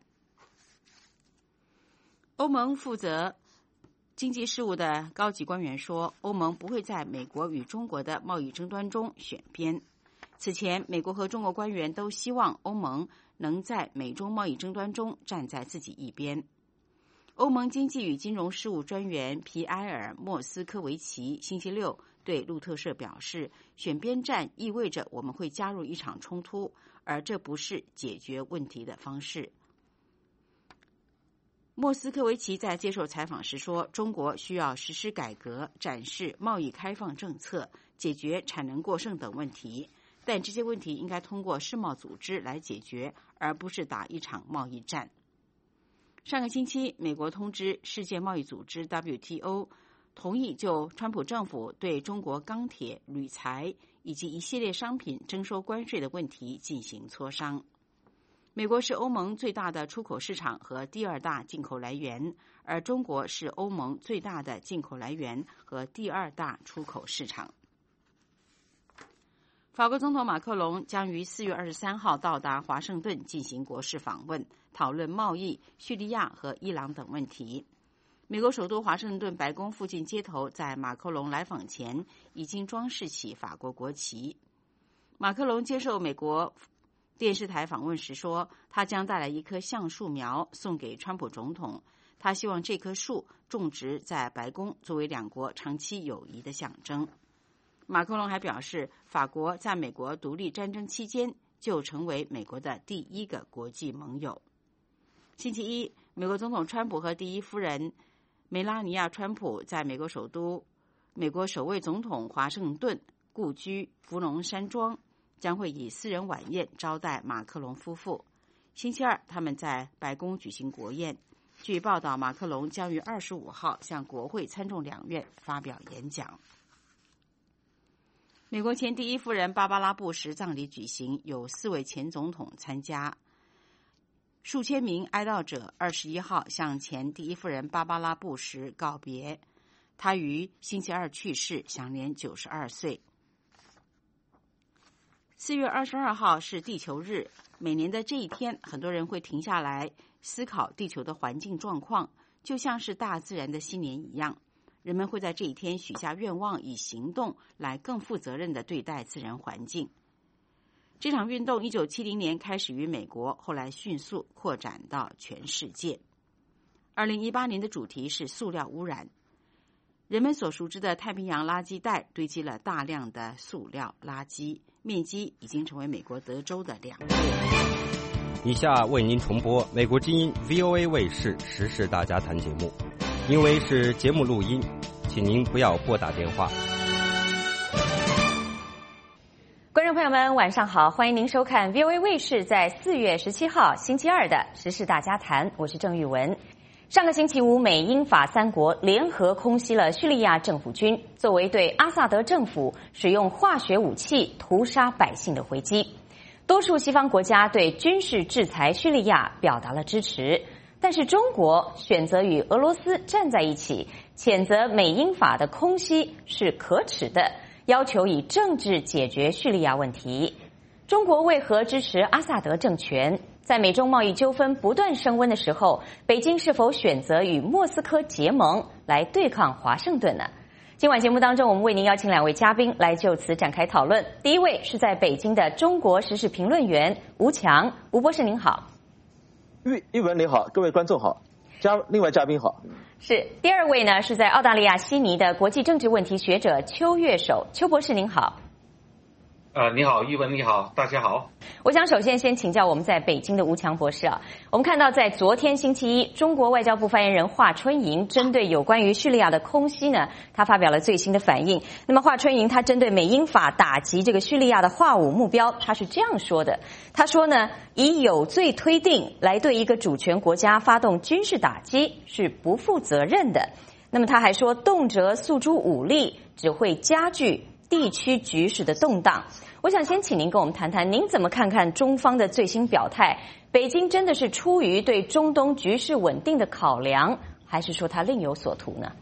[SPEAKER 3] 欧盟负责经济事务的高级官员说，欧盟不会在美国与中国的贸易争端中选边。此前，美国和中国官员都希望欧盟能在美中贸易争端中站在自己一边。欧盟经济与金融事务专员皮埃尔·莫斯科维奇星期六对路透社表示，选边站意味着我们会加入一场冲突，而这不是解决问题的方式。莫斯科维奇在接受采访时说，中国需要实施改革，展示贸易开放政策，解决产能过剩等问题，但这些问题应该通过世贸组织来解决，而不是打一场贸易战。上个星期，美国通知世界贸易组织 W T O 同意就川普政府对中国钢铁、铝材以及一系列商品征收关税的问题进行磋商。美国是欧盟最大的出口市场和第二大进口来源，而中国是欧盟最大的进口来源和第二大出口市场。法国总统马克龙将于四月二十三号到达华盛顿进行国事访问，讨论贸易、叙利亚和伊朗等问题。美国首都华盛顿白宫附近街头在马克龙来访前已经装饰起法国国旗。马克龙接受美国电视台访问时说，他将带来一棵橡树苗送给川普总统，他希望这棵树种植在白宫，作为两国长期友谊的象征。马克龙还表示，法国在美国独立战争期间就成为美国的第一个国际盟友。星期一，美国总统川普和第一夫人梅拉尼亚·川普在美国首都、美国首位总统华盛顿故居福隆山庄将会以私人晚宴招待马克龙夫妇。星期二，他们在白宫举行国宴。据报道，马克龙将于二十五号向国会参众两院发表演讲。美国前第一夫人芭芭拉·布什葬礼举行，有四位前总统参加。数千名哀悼者二十一号向前第一夫人芭芭拉·布什告别，她于星期二去世，享年九十二岁。四月二十二号是地球日，每年的这一天，很多人会停下来思考地球的环境状况，就像是大自然的新年一样。人们会在这一天许下愿望，以行动来更负责任地对待自然环境。这场运动一九七零年开始于美国，后来迅速扩展到全世界。二零一八年的主题是塑料污染。人们所熟知的太平洋垃圾带堆积了大量的塑料垃圾， 面积已经成为美国德州的两倍。
[SPEAKER 2] 以下为您重播美国之音 V O A 卫视时事大家谈节目，因为是节目录音，请您不要拨打电话。
[SPEAKER 8] 观众朋友们，晚上好，欢迎您收看 V O A 卫视在四月十七号星期二的时事大家谈，我是郑玉文。上个星期五，美英法三国联合空袭了叙利亚政府军，作为对阿萨德政府使用化学武器屠杀百姓的回击。多数西方国家对军事制裁叙利亚表达了支持，但是中国选择与俄罗斯站在一起，谴责美英法的空袭是可耻的，要求以政治解决叙利亚问题。中国为何支持阿萨德政权？在美中贸易纠纷不断升温的时候，北京是否选择与莫斯科结盟来对抗华盛顿呢？今晚节目当中，我们为您邀请两位嘉宾来就此展开讨论。第一位是在北京的中国时事评论员吴强，吴博士您好。
[SPEAKER 14] 玉玉文你好，各位观众好，嘉另外嘉宾好。
[SPEAKER 8] 是第二位呢，是在澳大利亚悉尼的国际政治问题学者邱月守，邱博士您好。
[SPEAKER 15] 呃，你好，玉文，你好，大家好。
[SPEAKER 8] 我想首先先请教我们在北京的吴强博士啊，我们看到在昨天星期一，中国外交部发言人华春莹针对有关于叙利亚的空袭呢，他发表了最新的反应。那么华春莹他针对美英法打击这个叙利亚的化武目标，他是这样说的，他说呢，以有罪推定来对一个主权国家发动军事打击是不负责任的。那么他还说，动辄诉诸武力只会加剧地区局势的动荡。我想先请您跟我们谈谈，您怎么看看中方的最新表态？北京真的是出于对中东局势稳定的考量，还是说它另有所图呢？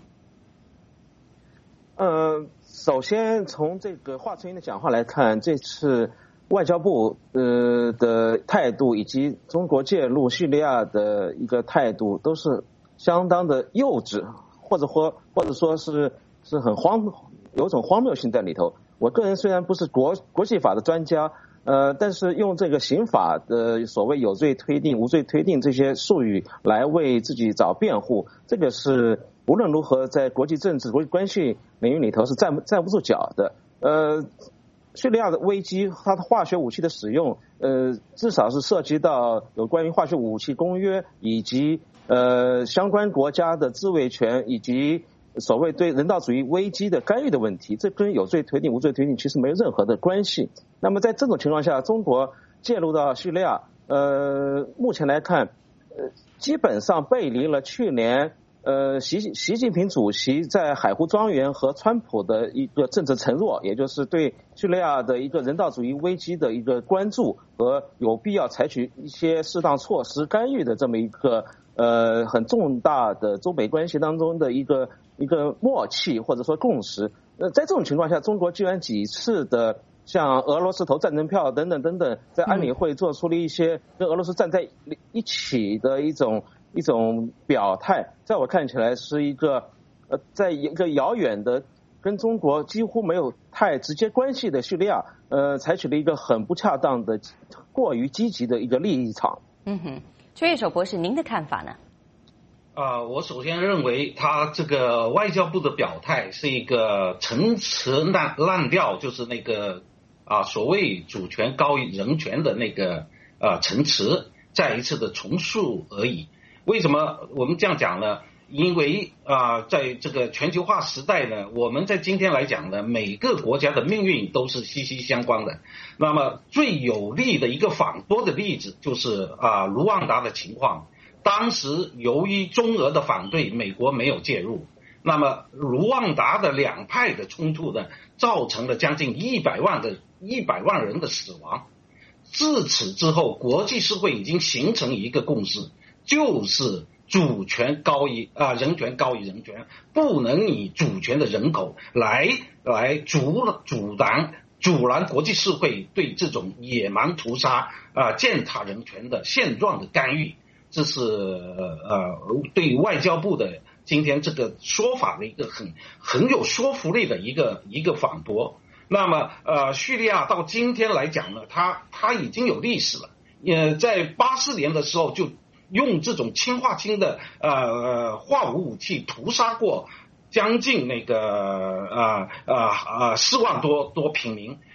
[SPEAKER 14] 呃，首先从这个华春莹的讲话来看，这次外交部呃的态度以及中国介入叙利亚的一个态度，都是相当的幼稚，或者或或者说是是很荒，有种荒谬性在里头。我个人虽然不是国国际法的专家，呃，但是用这个刑法的所谓有罪推定、无罪推定这些术语来为自己找辩护，这个是无论如何在国际政治、国际关系领域里头是站站不住脚的。呃，叙利亚的危机，它的化学武器的使用，呃，至少是涉及到有关于化学武器公约以及呃相关国家的自卫权以及所谓对人道主义危机的干预的问题，这跟有罪推定无罪推定其实没有任何的关系。那么在这种情况下，中国介入到叙利亚，呃，目前来看，呃，基本上背离了去年呃习习近平主席在海湖庄园和川普的一个政治承诺，也就是对叙利亚的一个人道主义危机的一个关注和有必要采取一些适当措施干预的这么一个呃很重大的中美关系当中的一个一个默契或者说共识。呃，在这种情况下，中国居然几次的像俄罗斯投战争票等等等等，在安理会做出了一些跟俄罗斯站在一起的一种一种表态，在我看起来是一个呃，在一个遥远的跟中国几乎没有太直接关系的叙利亚，呃，采取了一个很不恰当的、过于积极的一个立场。
[SPEAKER 8] 嗯哼，邱月守博士，您的看法呢？
[SPEAKER 15] 啊、呃，我首先认为他这个外交部的表态是一个陈词滥滥调，就是那个啊所谓主权高于人权的那个呃陈词，再一次的重述而已。为什么我们这样讲呢？因为啊、呃，在这个全球化时代呢，我们在今天来讲呢，每个国家的命运都是息息相关的。那么最有力的一个反驳的例子就是啊、呃、卢旺达的情况。当时由于中俄的反对，美国没有介入。那么卢旺达的两派的冲突呢，造成了将近一百万的一百万人的死亡。自此之后，国际社会已经形成一个共识，就是主权高于啊、呃、人权高于人权，不能以主权的人口来来阻阻挡阻拦国际社会对这种野蛮屠杀啊、呃、践踏人权的现状的干预。这是呃对外交部的今天这个说法的一个很很有说服力的一个一个反驳。那么呃叙利亚到今天来讲呢，它它已经有历史了。呃，在八四年的时候就用这种氢化氢的呃化武武器屠杀过将近那个呃呃呃四万多多平民。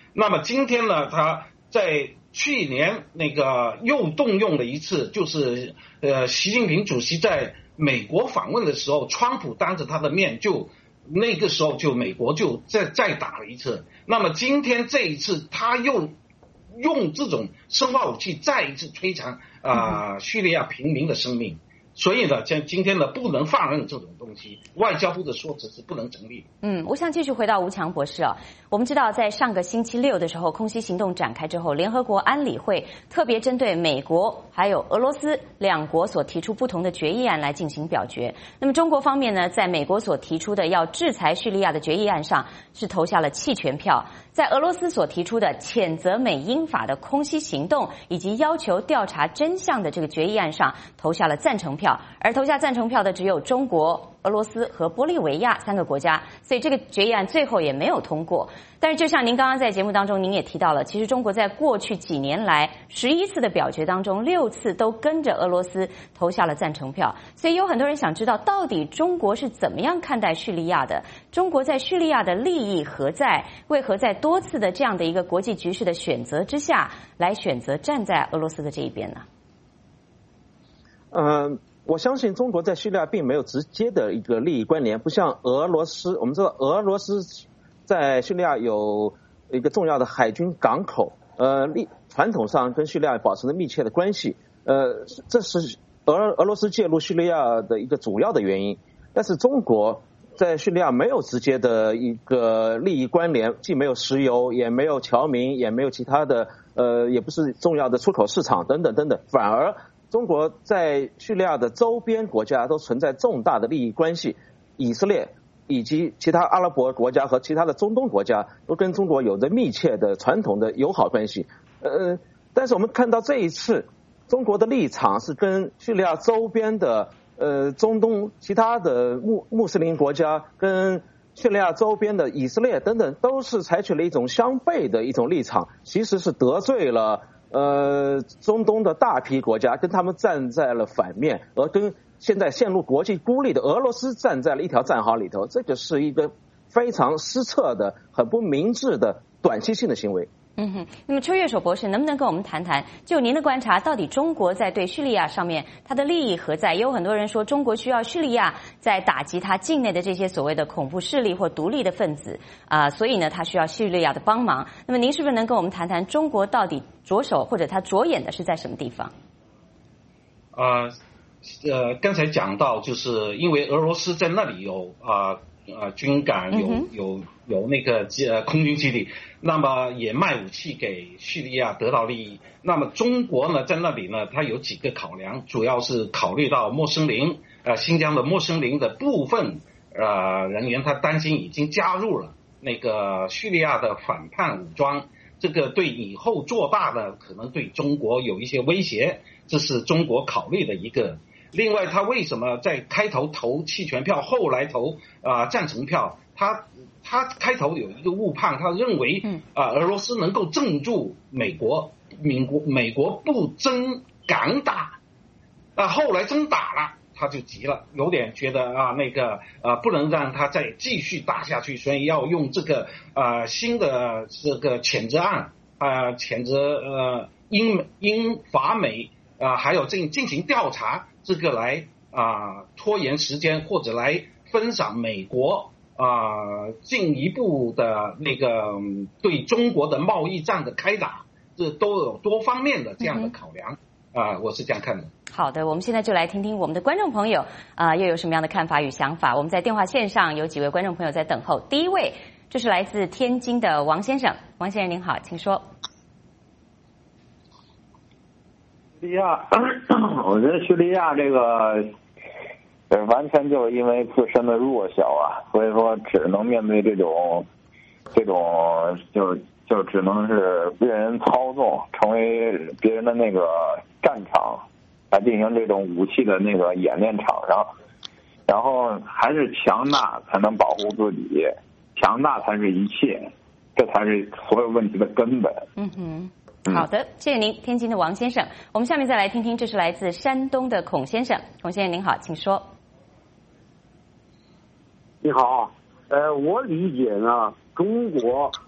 [SPEAKER 15] 那么今天呢，他在去年那个又动用了一次，就是呃，习近平主席在美国访问的时候，川普当着他的面就那个时候就美国就再再打了一次。那么今天这一次他又用这种生化武器再一次摧残啊、呃、叙利亚平民的生命。所以呢，像今天呢，不能放任这种东西，外交部的说辞是不能成立。
[SPEAKER 16] 嗯，我想继续回到吴强博士啊，我们知道在上个星期六的时候，空袭行动展开之后，联合国安理会特别针对美国还有俄罗斯两国所提出不同的决议案来进行表决。那么中国方面呢，在美国所提出的要制裁叙利亚的决议案上是投下了弃权票，在俄罗斯所提出的谴责美英法的空袭行动以及要求调查真相的这个决议案上投下了赞成票。而投下赞成票的只有中国、俄罗斯和玻利维亚三个国家，所以这个决议案最后也没有通过。但是就像您刚刚在节目当中您也提到了，其实中国在过去几年来十一次的表决当中，六次都跟着俄罗斯投下了赞成票。所以有很多人想知道，到底中国是怎么样看待叙利亚的？中国在叙利亚的利益何在？为何在多次的这样的一个国际局势的选择之下，来选择站在俄罗斯的这一边呢？
[SPEAKER 14] 嗯、呃。我相信中国在叙利亚并没有直接的一个利益关联，不像俄罗斯。我们知道俄罗斯在叙利亚有一个重要的海军港口，呃，传统上跟叙利亚保持着密切的关系，呃，这是俄俄罗斯介入叙利亚的一个主要的原因。但是中国在叙利亚没有直接的一个利益关联，既没有石油，也没有侨民，也没有其他的，呃，也不是重要的出口市场等等等等，反而中国在叙利亚的周边国家都存在重大的利益关系，以色列以及其他阿拉伯国家和其他的中东国家都跟中国有着密切的传统的友好关系。呃，但是我们看到这一次中国的立场是跟叙利亚周边的呃中东其他的穆穆斯林国家跟叙利亚周边的以色列等等都是采取了一种相悖的一种立场，其实是得罪了呃，中东的大批国家，跟他们站在了反面，而跟现在陷入国际孤立的俄罗斯站在了一条战壕里头，这个是一个非常失策的、很不明智的短期性的行为。
[SPEAKER 16] 嗯哼，那么邱月守博士能不能跟我们谈谈，就您的观察，到底中国在对叙利亚上面它的利益何在？也有很多人说中国需要叙利亚在打击它境内的这些所谓的恐怖势力或独立的分子啊、呃，所以呢，它需要叙利亚的帮忙。那么您是不是能跟我们谈谈中国到底着手或者它着眼的是在什么地方？
[SPEAKER 15] 呃呃，刚才讲到，就是因为俄罗斯在那里有啊。呃呃，军港有有有那个呃空军基地，那么也卖武器给叙利亚得到利益。那么中国呢，在那里呢，它有几个考量，主要是考虑到莫斯林呃新疆的莫斯林的部分呃人员，他担心已经加入了那个叙利亚的反叛武装，这个对以后做大的可能对中国有一些威胁，这是中国考虑的一个。另外，他为什么在开头投弃权票，后来投啊、呃、赞成票？他他开头有一个误判，他认为啊、呃、俄罗斯能够镇住美国，美国美国不真敢打，啊后来真打了，他就急了，有点觉得啊那个啊不能让他再继续打下去，所以要用这个啊、呃、新的这个谴责案啊、呃、谴责呃英英法美啊、呃、还有进进行调查。这个来啊、呃、拖延时间，或者来分散美国啊、呃、进一步的那个对中国的贸易战的开打，这都有多方面的这样的考量啊、嗯呃，我是这样看的。
[SPEAKER 16] 好的，我们现在就来听听我们的观众朋友啊、呃、又有什么样的看法与想法。我们在电话线上有几位观众朋友在等候，第一位就是来自天津的王先生，王先生您好，请说。
[SPEAKER 17] 叙利亚，我觉得叙利亚这个，呃，完全就是因为自身的弱小啊，所以说只能面对这种，这种就就只能是被人操纵，成为别人的那个战场，来进行这种武器的那个演练场上，然后还是强大才能保护自己，强大才是一切，这才是所有问题的根本。
[SPEAKER 16] 嗯哼。好的，谢谢您，天津的王先生。我们下面再来听听，这是来自山东的孔先生。孔先生您好，请说。
[SPEAKER 18] 你好，呃，我理解呢，中国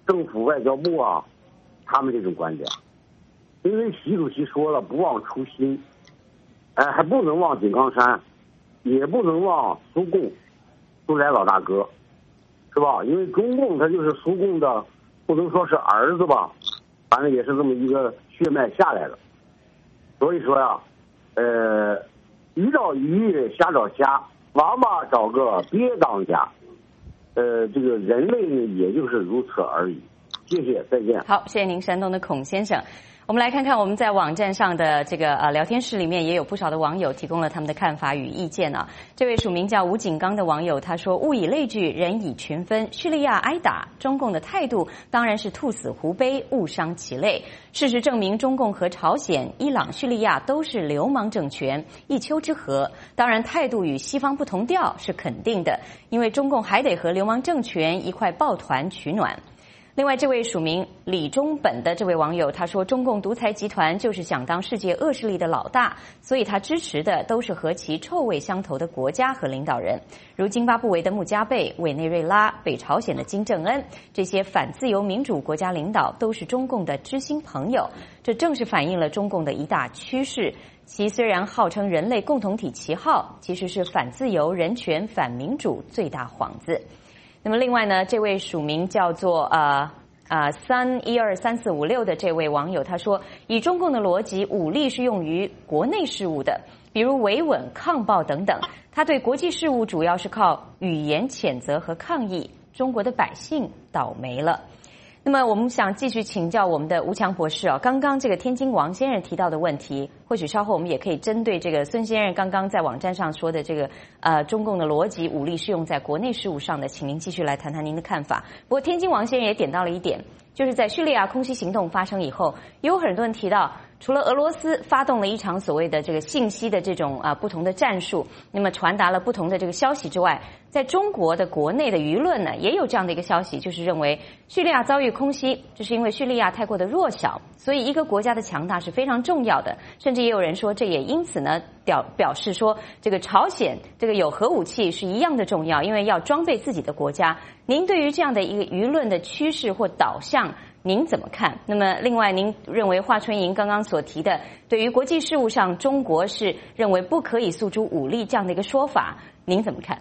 [SPEAKER 18] 政府外交部啊，他们这种观点，因为习主席说了不忘初心，哎，还不能忘井冈山，也不能忘苏共，苏联老大哥，是吧？因为中共他就是苏共的，不能说是儿子吧，反正也是这么一个血脉下来的。所以说呀，呃，鱼找鱼，虾找虾，王八找个鳖当家。呃，这个人类呢，也就是如此而已。谢谢，再见。
[SPEAKER 16] 好，谢谢您，山东的孔先生。我们来看看我们在网站上的这个呃聊天室里面也有不少的网友提供了他们的看法与意见啊。这位署名叫吴景刚的网友他说：“物以类聚，人以群分。叙利亚挨打，中共的态度当然是兔死狐悲，误伤其类。事实证明，中共和朝鲜、伊朗、叙利亚都是流氓政权，一丘之貉。当然，态度与西方不同调是肯定的，因为中共还得和流氓政权一块抱团取暖。”另外，这位署名李中本的这位网友他说，中共独裁集团就是想当世界恶势力的老大，所以他支持的都是和其臭味相投的国家和领导人，如津巴布韦的穆加贝、委内瑞拉、北朝鲜的金正恩，这些反自由民主国家领导都是中共的知心朋友。这正是反映了中共的一大趋势，其虽然号称人类共同体旗号，其实是反自由、人权、反民主最大幌子。那么另外呢，这位署名叫做呃呃三一二三四五六的这位网友他说，以中共的逻辑，武力是用于国内事务的，比如维稳、抗暴等等，他对国际事务主要是靠语言谴责和抗议，中国的百姓倒霉了。那么我们想继续请教我们的吴强博士啊，刚刚这个天津王先生提到的问题，或许稍后我们也可以针对这个孙先生刚刚在网站上说的这个呃中共的逻辑，武力适用在国内事务上的，请您继续来谈谈您的看法。不过天津王先生也点到了一点，就是在叙利亚空袭行动发生以后，也有很多人提到，除了俄罗斯发动了一场所谓的这个信息的这种啊、呃、不同的战术，那么传达了不同的这个消息之外，在中国的国内的舆论呢，也有这样的一个消息，就是认为叙利亚遭遇空袭，就是因为叙利亚太过的弱小，所以一个国家的强大是非常重要的。甚至也有人说，这也因此呢表表示说，这个朝鲜这个有核武器是一样的重要，因为要装备自己的国家。您对于这样的一个舆论的趋势或导向，您怎么看？那么另外，您认为华春莹刚刚所提的，对于国际事务上中国是认为不可以诉诸武力这样的一个说法，您怎么看？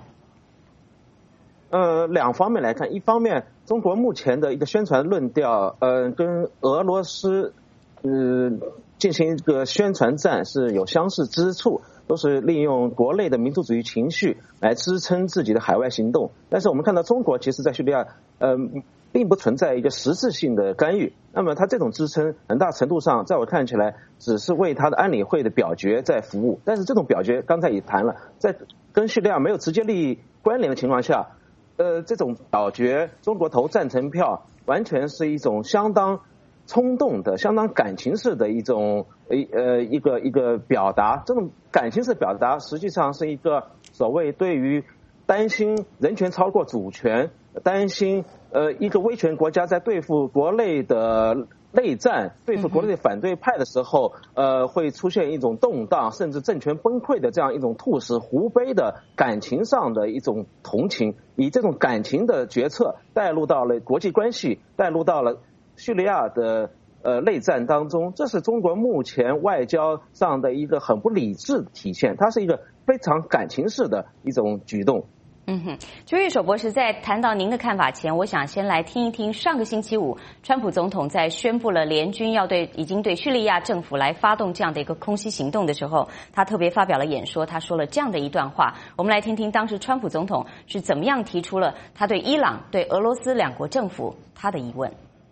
[SPEAKER 14] 呃，两方面来看，一方面，中国目前的一个宣传论调，呃，跟俄罗斯，呃，进行一个宣传战是有相似之处，都是利用国内的民族主义情绪来支撑自己的海外行动。但是我们看到中国其实在叙利亚，呃，并不存在一个实质性的干预。那么它这种支撑，很大程度上，在我看起来，只是为它的安理会的表决在服务。但是这种表决，刚才也谈了，在跟叙利亚没有直接利益关联的情况下，呃，这种表决，中国投赞成票，完全是一种相当冲动的、相当感情式的一种呃一个一个表达。这种感情式表达，实际上是一个所谓对于担心人权超过主权，担心呃一个威权国家在对付国内的内战，对付国内的反对派的时候，呃，会出现一种动荡，甚至政权崩溃的这样一种兔死狐悲的感情上的一种同情，以这种感情的决策带入到了国际关系，带入到了叙利亚的呃内战当中，这是中国目前外交上的一个很不理智的体现，它是一个非常感情式的一种举动。
[SPEAKER 16] 嗯哼，邱玉守博士在谈到您的看法前，我想先来听一听上个星期五，川普总统在宣布了联军要对已经对叙利亚政府来发动这样的一个空袭行动的时候，他特别发表了演说，他说了这样的一段话，我们来听听当时川普总统是怎么样提出了他对伊朗、对俄罗斯两国政府他的疑问。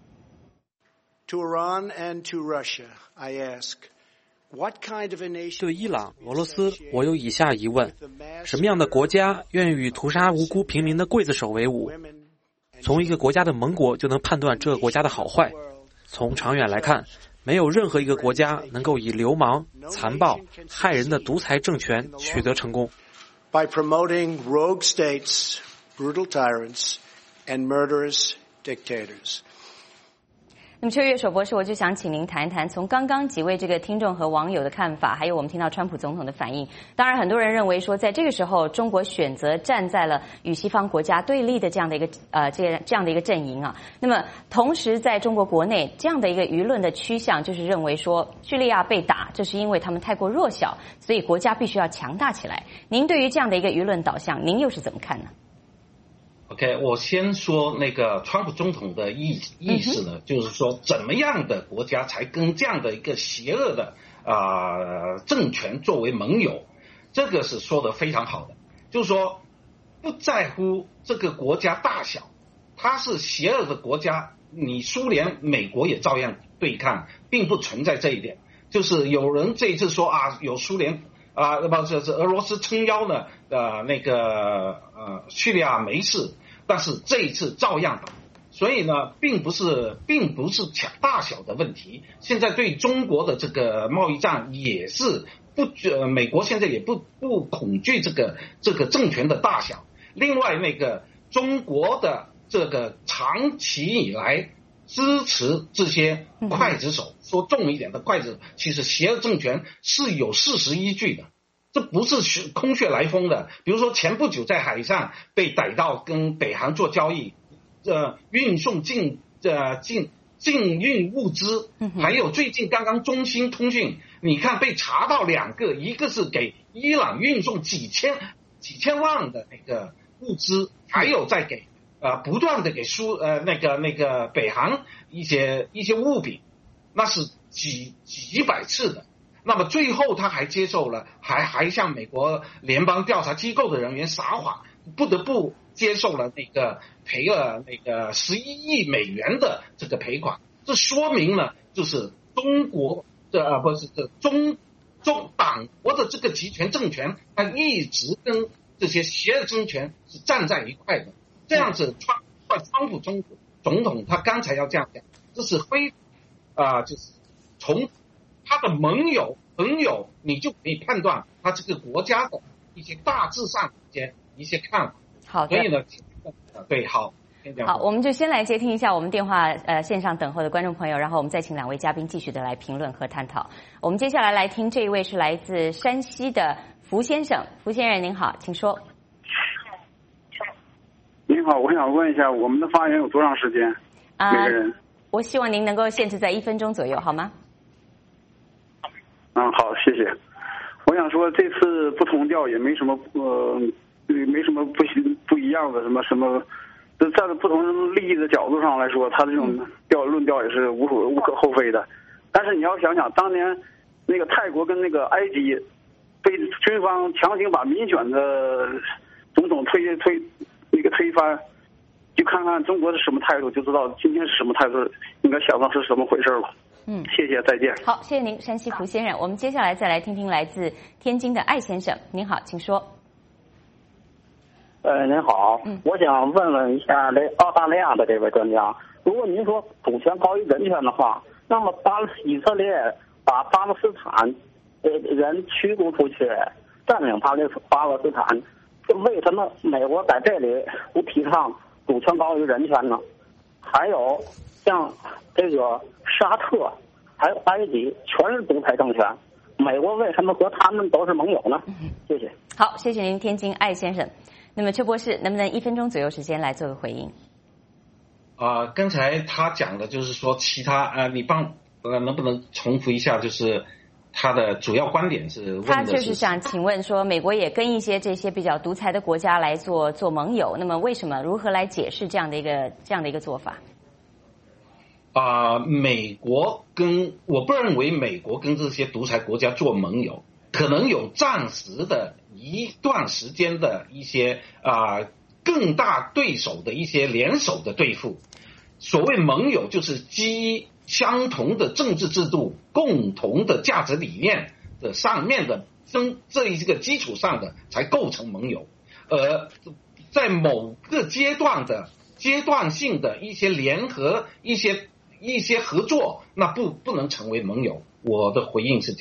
[SPEAKER 19] To Iran and to Russia, I ask.What kind of a nation
[SPEAKER 20] 对伊朗、俄罗斯，我有以下疑问：什么样的国家愿意与屠杀无辜平民的刽子手为伍？从一个国家的盟国就能判断这个国家的好坏。从长远来看，没有任何一个国家能够以流氓、残暴、害人的独裁政权取得成功。
[SPEAKER 19] By promoting rogue states, brutal tyrants, and murderous dictators.
[SPEAKER 16] 那么秋月守博士，我就想请您谈一谈，从刚刚几位这个听众和网友的看法，还有我们听到川普总统的反应。当然，很多人认为说，在这个时候，中国选择站在了与西方国家对立的这样的一个呃这这样的一个阵营啊。那么，同时在中国国内这样的一个舆论的趋向，就是认为说，叙利亚被打，这是因为他们太过弱小，所以国家必须要强大起来。您对于这样的一个舆论导向，您又是怎么看呢
[SPEAKER 15] ？OK， 我先说那个川普总统的意意思呢，嗯、就是说怎么样的国家才跟这样的一个邪恶的啊、呃、政权作为盟友，这个是说的非常好的，就是说不在乎这个国家大小，它是邪恶的国家，你苏联、美国也照样对抗，并不存在这一点。就是有人这一次说啊，有苏联。啊，那么这是俄罗斯撑腰呢，呃，那个呃，叙利亚没事，但是这一次照样打，所以呢，并不是并不是大小的问题。现在对中国的这个贸易战也是不，呃，美国现在也不不恐惧这个这个政权的大小。另外，那个中国的这个长期以来支持这些刽子手，说重一点的刽子手，其实邪恶政权是有事实依据的，这不是空穴来风的。比如说前不久在海上被逮到跟北韩做交易，呃，运送进呃进禁运物资，还有最近刚刚中兴通讯，你看被查到两个，一个是给伊朗运送几千几千万的那个物资，还有在给。呃，不断的给苏呃那个那个北韩一些一些物品，那是几几百次的。那么最后他还接受了，还还向美国联邦调查机构的人员撒谎，不得不接受了那个赔了那个十一亿美元的这个赔款。这说明了，就是中国的呃不是这中中党国的这个集权政权，它一直跟这些邪恶政权是站在一块的。这样子，川川普总总统他刚才要这样讲，这是非啊、呃，就是从他的盟友朋友，你就可以判断他这个国家的一些大致上的一些一些看法。
[SPEAKER 16] 好的，
[SPEAKER 15] 所以呢，对，好，
[SPEAKER 16] 好，我们就先来接听一下我们电话呃线上等候的观众朋友，然后我们再请两位嘉宾继续的来评论和探讨。我们接下来来听这一位是来自山西的福先生，福先生您好，请说。
[SPEAKER 21] 您好，我想问一下，我们的发言有多长时间？
[SPEAKER 16] 啊、
[SPEAKER 21] 每个人。
[SPEAKER 16] 我希望您能够限制在一分钟左右，好吗？
[SPEAKER 21] 嗯，好，谢谢。我想说，这次不同调也没什么呃，没什么不不一样的什么什么，站在不同利益的角度上来说，他这种调论调也是无可无可厚非的。但是你要想想，当年那个泰国跟那个埃及被军方强行把民选的总统推推。一个推翻，就看看中国是什么态度，就知道今天是什么态度，应该想到是什么回事了。
[SPEAKER 16] 嗯，
[SPEAKER 21] 谢谢，再见。
[SPEAKER 16] 好，谢谢您，山西福先生。我们接下来再来听听来自天津的艾先生，您好，请说。
[SPEAKER 22] 呃，您好，嗯、我想问问一下这澳大利亚的这位专家，如果您说主权高于人权的话，那么巴勒以色列把巴勒斯坦呃人驱逐出去，占领巴勒巴勒斯坦。为什么美国在这里不提倡主权高于人权呢？还有像这个沙特，还有埃及，全是独裁政权，美国为什么和他们都是盟友呢？谢谢。
[SPEAKER 16] 好，谢谢您，天津艾先生。那么邱博士，能不能一分钟左右时间来做个回应？
[SPEAKER 15] 啊、呃，刚才他讲的就是说其他啊、呃，你帮呃能不能重复一下？就是他的主要观点是问的是，
[SPEAKER 16] 他就是想请问说，美国也跟一些这些比较独裁的国家来做做盟友，那么为什么如何来解释这样的一个这样的一个做法？
[SPEAKER 15] 啊、呃，美国跟我不认为美国跟这些独裁国家做盟友，可能有暂时的一段时间的一些啊、呃、更大对手的一些联手的对付。所谓盟友，就是基于相同的政治制度、共同的价值理念的上面的这这一个基础上的才构成盟友，而在某个阶段的阶段性的一些联合、一些一些合作，那不不能成为盟友。我的回应是这样。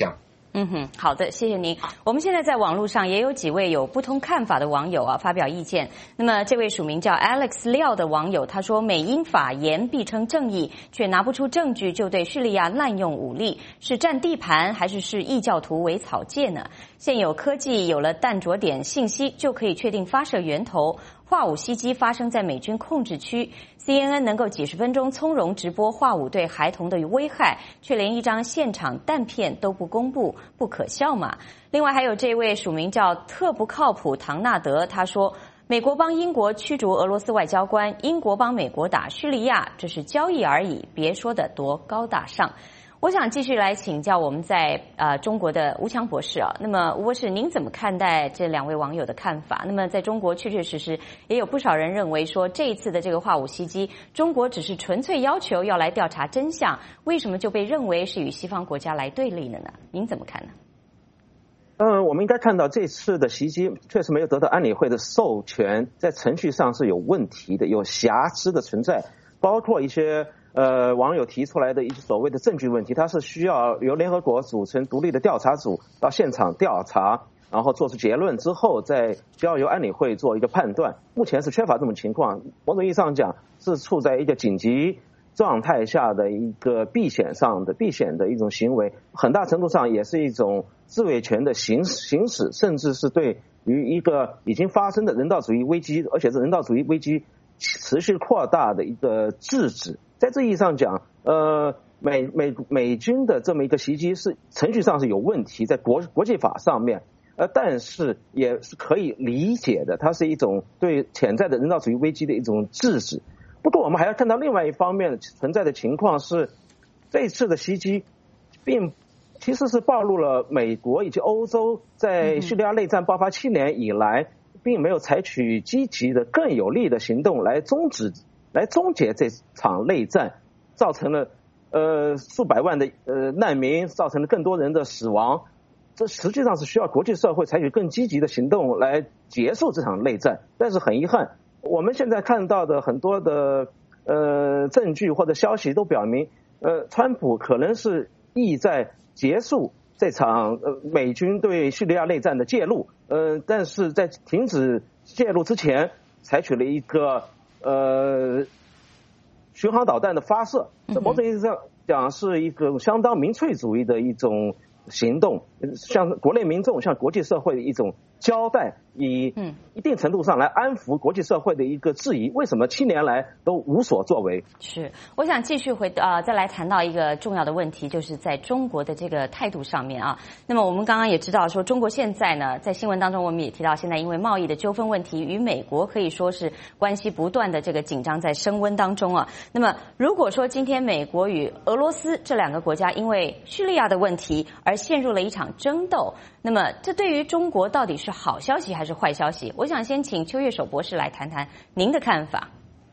[SPEAKER 16] 嗯哼，好的，谢谢您。我们现在在网络上也有几位有不同看法的网友啊发表意见。那么这位署名叫 Alex 廖的网友他说，美英法言必称正义，却拿不出证据就对叙利亚滥用武力，是占地盘还是视异教徒为草芥呢？现有科技有了弹着点信息就可以确定发射源头。化武袭击发生在美军控制区 ，C N N 能够几十分钟从容直播化武对孩童的危害，却连一张现场弹片都不公布，不可笑吗？另外还有这位署名叫特不靠谱唐纳德，他说，美国帮英国驱逐俄罗斯外交官，英国帮美国打叙利亚，这是交易而已，别说的多高大上。我想继续来请教我们在呃中国的吴强博士啊。那么吴博士，您怎么看待这两位网友的看法？那么在中国确确实实也有不少人认为说，这一次的这个化武袭击，中国只是纯粹要求要来调查真相，为什么就被认为是与西方国家来对立了呢？您怎么看呢？
[SPEAKER 14] 嗯，我们应该看到这次的袭击确实没有得到安理会的授权，在程序上是有问题的，有瑕疵的存在，包括一些呃网友提出来的一些所谓的证据问题，它是需要由联合国组成独立的调查组到现场调查，然后做出结论之后再交由安理会做一个判断。目前是缺乏这种情况，某种意义上讲是处在一个紧急状态下的一个避险上的避险的一种行为，很大程度上也是一种自卫权的行行使，甚至是对于一个已经发生的人道主义危机，而且是人道主义危机持续扩大的一个制止。在这意义上讲，呃，美美美军的这么一个袭击是程序上是有问题，在国国际法上面，呃，但是也是可以理解的，它是一种对潜在的人道主义危机的一种制止。不过我们还要看到另外一方面存在的情况是，这次的袭击并其实是暴露了美国以及欧洲在叙利亚内战爆发七年以来，并没有采取积极的更有力的行动来终止来终结这场内战，造成了呃数百万的呃难民，造成了更多人的死亡。这实际上是需要国际社会采取更积极的行动来结束这场内战。但是很遗憾，我们现在看到的很多的呃证据或者消息都表明，呃，川普可能是意在结束这场呃美军对叙利亚内战的介入，呃，但是在停止介入之前，采取了一个呃巡航导弹的发射，这某种意义上讲是一个相当民粹主义的一种行动，向国内民众向国际社会的一种交代，以一定程度上来安抚国际社会的一个质疑，为什么七年来都无所作为？
[SPEAKER 16] 是，我想继续回呃再来谈到一个重要的问题，就是在中国的这个态度上面啊。那么我们刚刚也知道说，中国现在呢，在新闻当中我们也提到，现在因为贸易的纠纷问题，与美国可以说是关系不断的这个紧张在升温当中啊。那么如果说今天美国与俄罗斯这两个国家因为叙利亚的问题而陷入了一场争斗，那么这对于中国到底是好消息还是坏消息？我想先请邱月守博士来谈谈您的看法。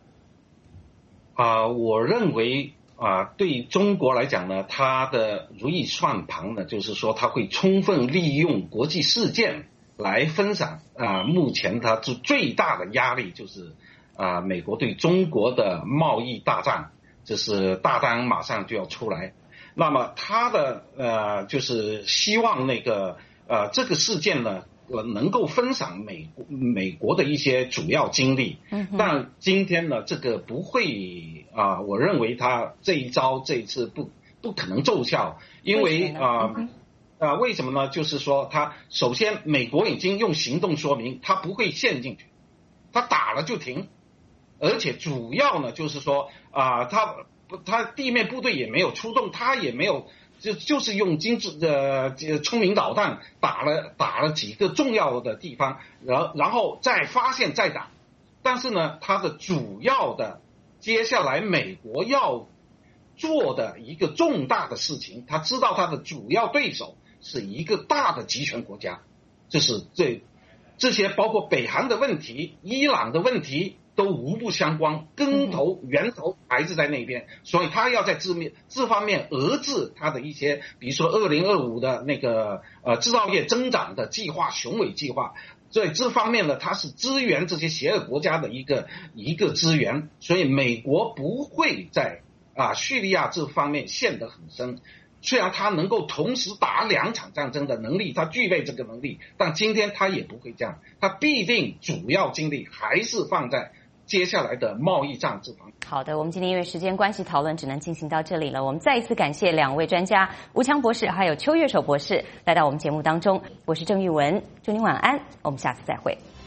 [SPEAKER 15] 啊、呃，我认为啊、呃，对中国来讲呢，它的如意算盘呢，就是说它会充分利用国际事件来分散啊、呃，目前它最最大的压力就是啊、呃，美国对中国的贸易大战，就是大单马上就要出来。那么他的呃，就是希望那个呃这个事件呢，呃能够分散美国美国的一些主要精力。嗯，但今天呢，这个不会啊、呃，我认为他这一招这一次不不可能奏效，因为啊啊、呃呃、为什么呢？就是说他首先美国已经用行动说明他不会陷进去，他打了就停，而且主要呢就是说啊、呃、他。他地面部队也没有出动，他也没有就就是用精致的聪明导弹打了打了几个重要的地方，然然后再发现再打。但是呢，他的主要的接下来美国要做的一个重大的事情，他知道他的主要对手是一个大的集权国家，就是这这些包括北韩的问题、伊朗的问题。都无不相关，根头源头还是在那边，所以他要在这面这方面遏制他的一些，比如说二零二五的那个呃制造业增长的计划、雄伟计划，所以这方面呢，它是支援这些邪恶国家的一个一个资源，所以美国不会在啊叙利亚这方面陷得很深。 虽然他能够同时打两场战争的能力，他具备这个能力，但今天他也不会这样，他必定主要精力还是放在接下来的贸易战这方面。
[SPEAKER 16] 好的，我们今天因为时间关系，讨论只能进行到这里了。我们再一次感谢两位专家吴强博士还有邱月守博士来到我们节目当中。我是郑玉文，祝您晚安，我们下次再会。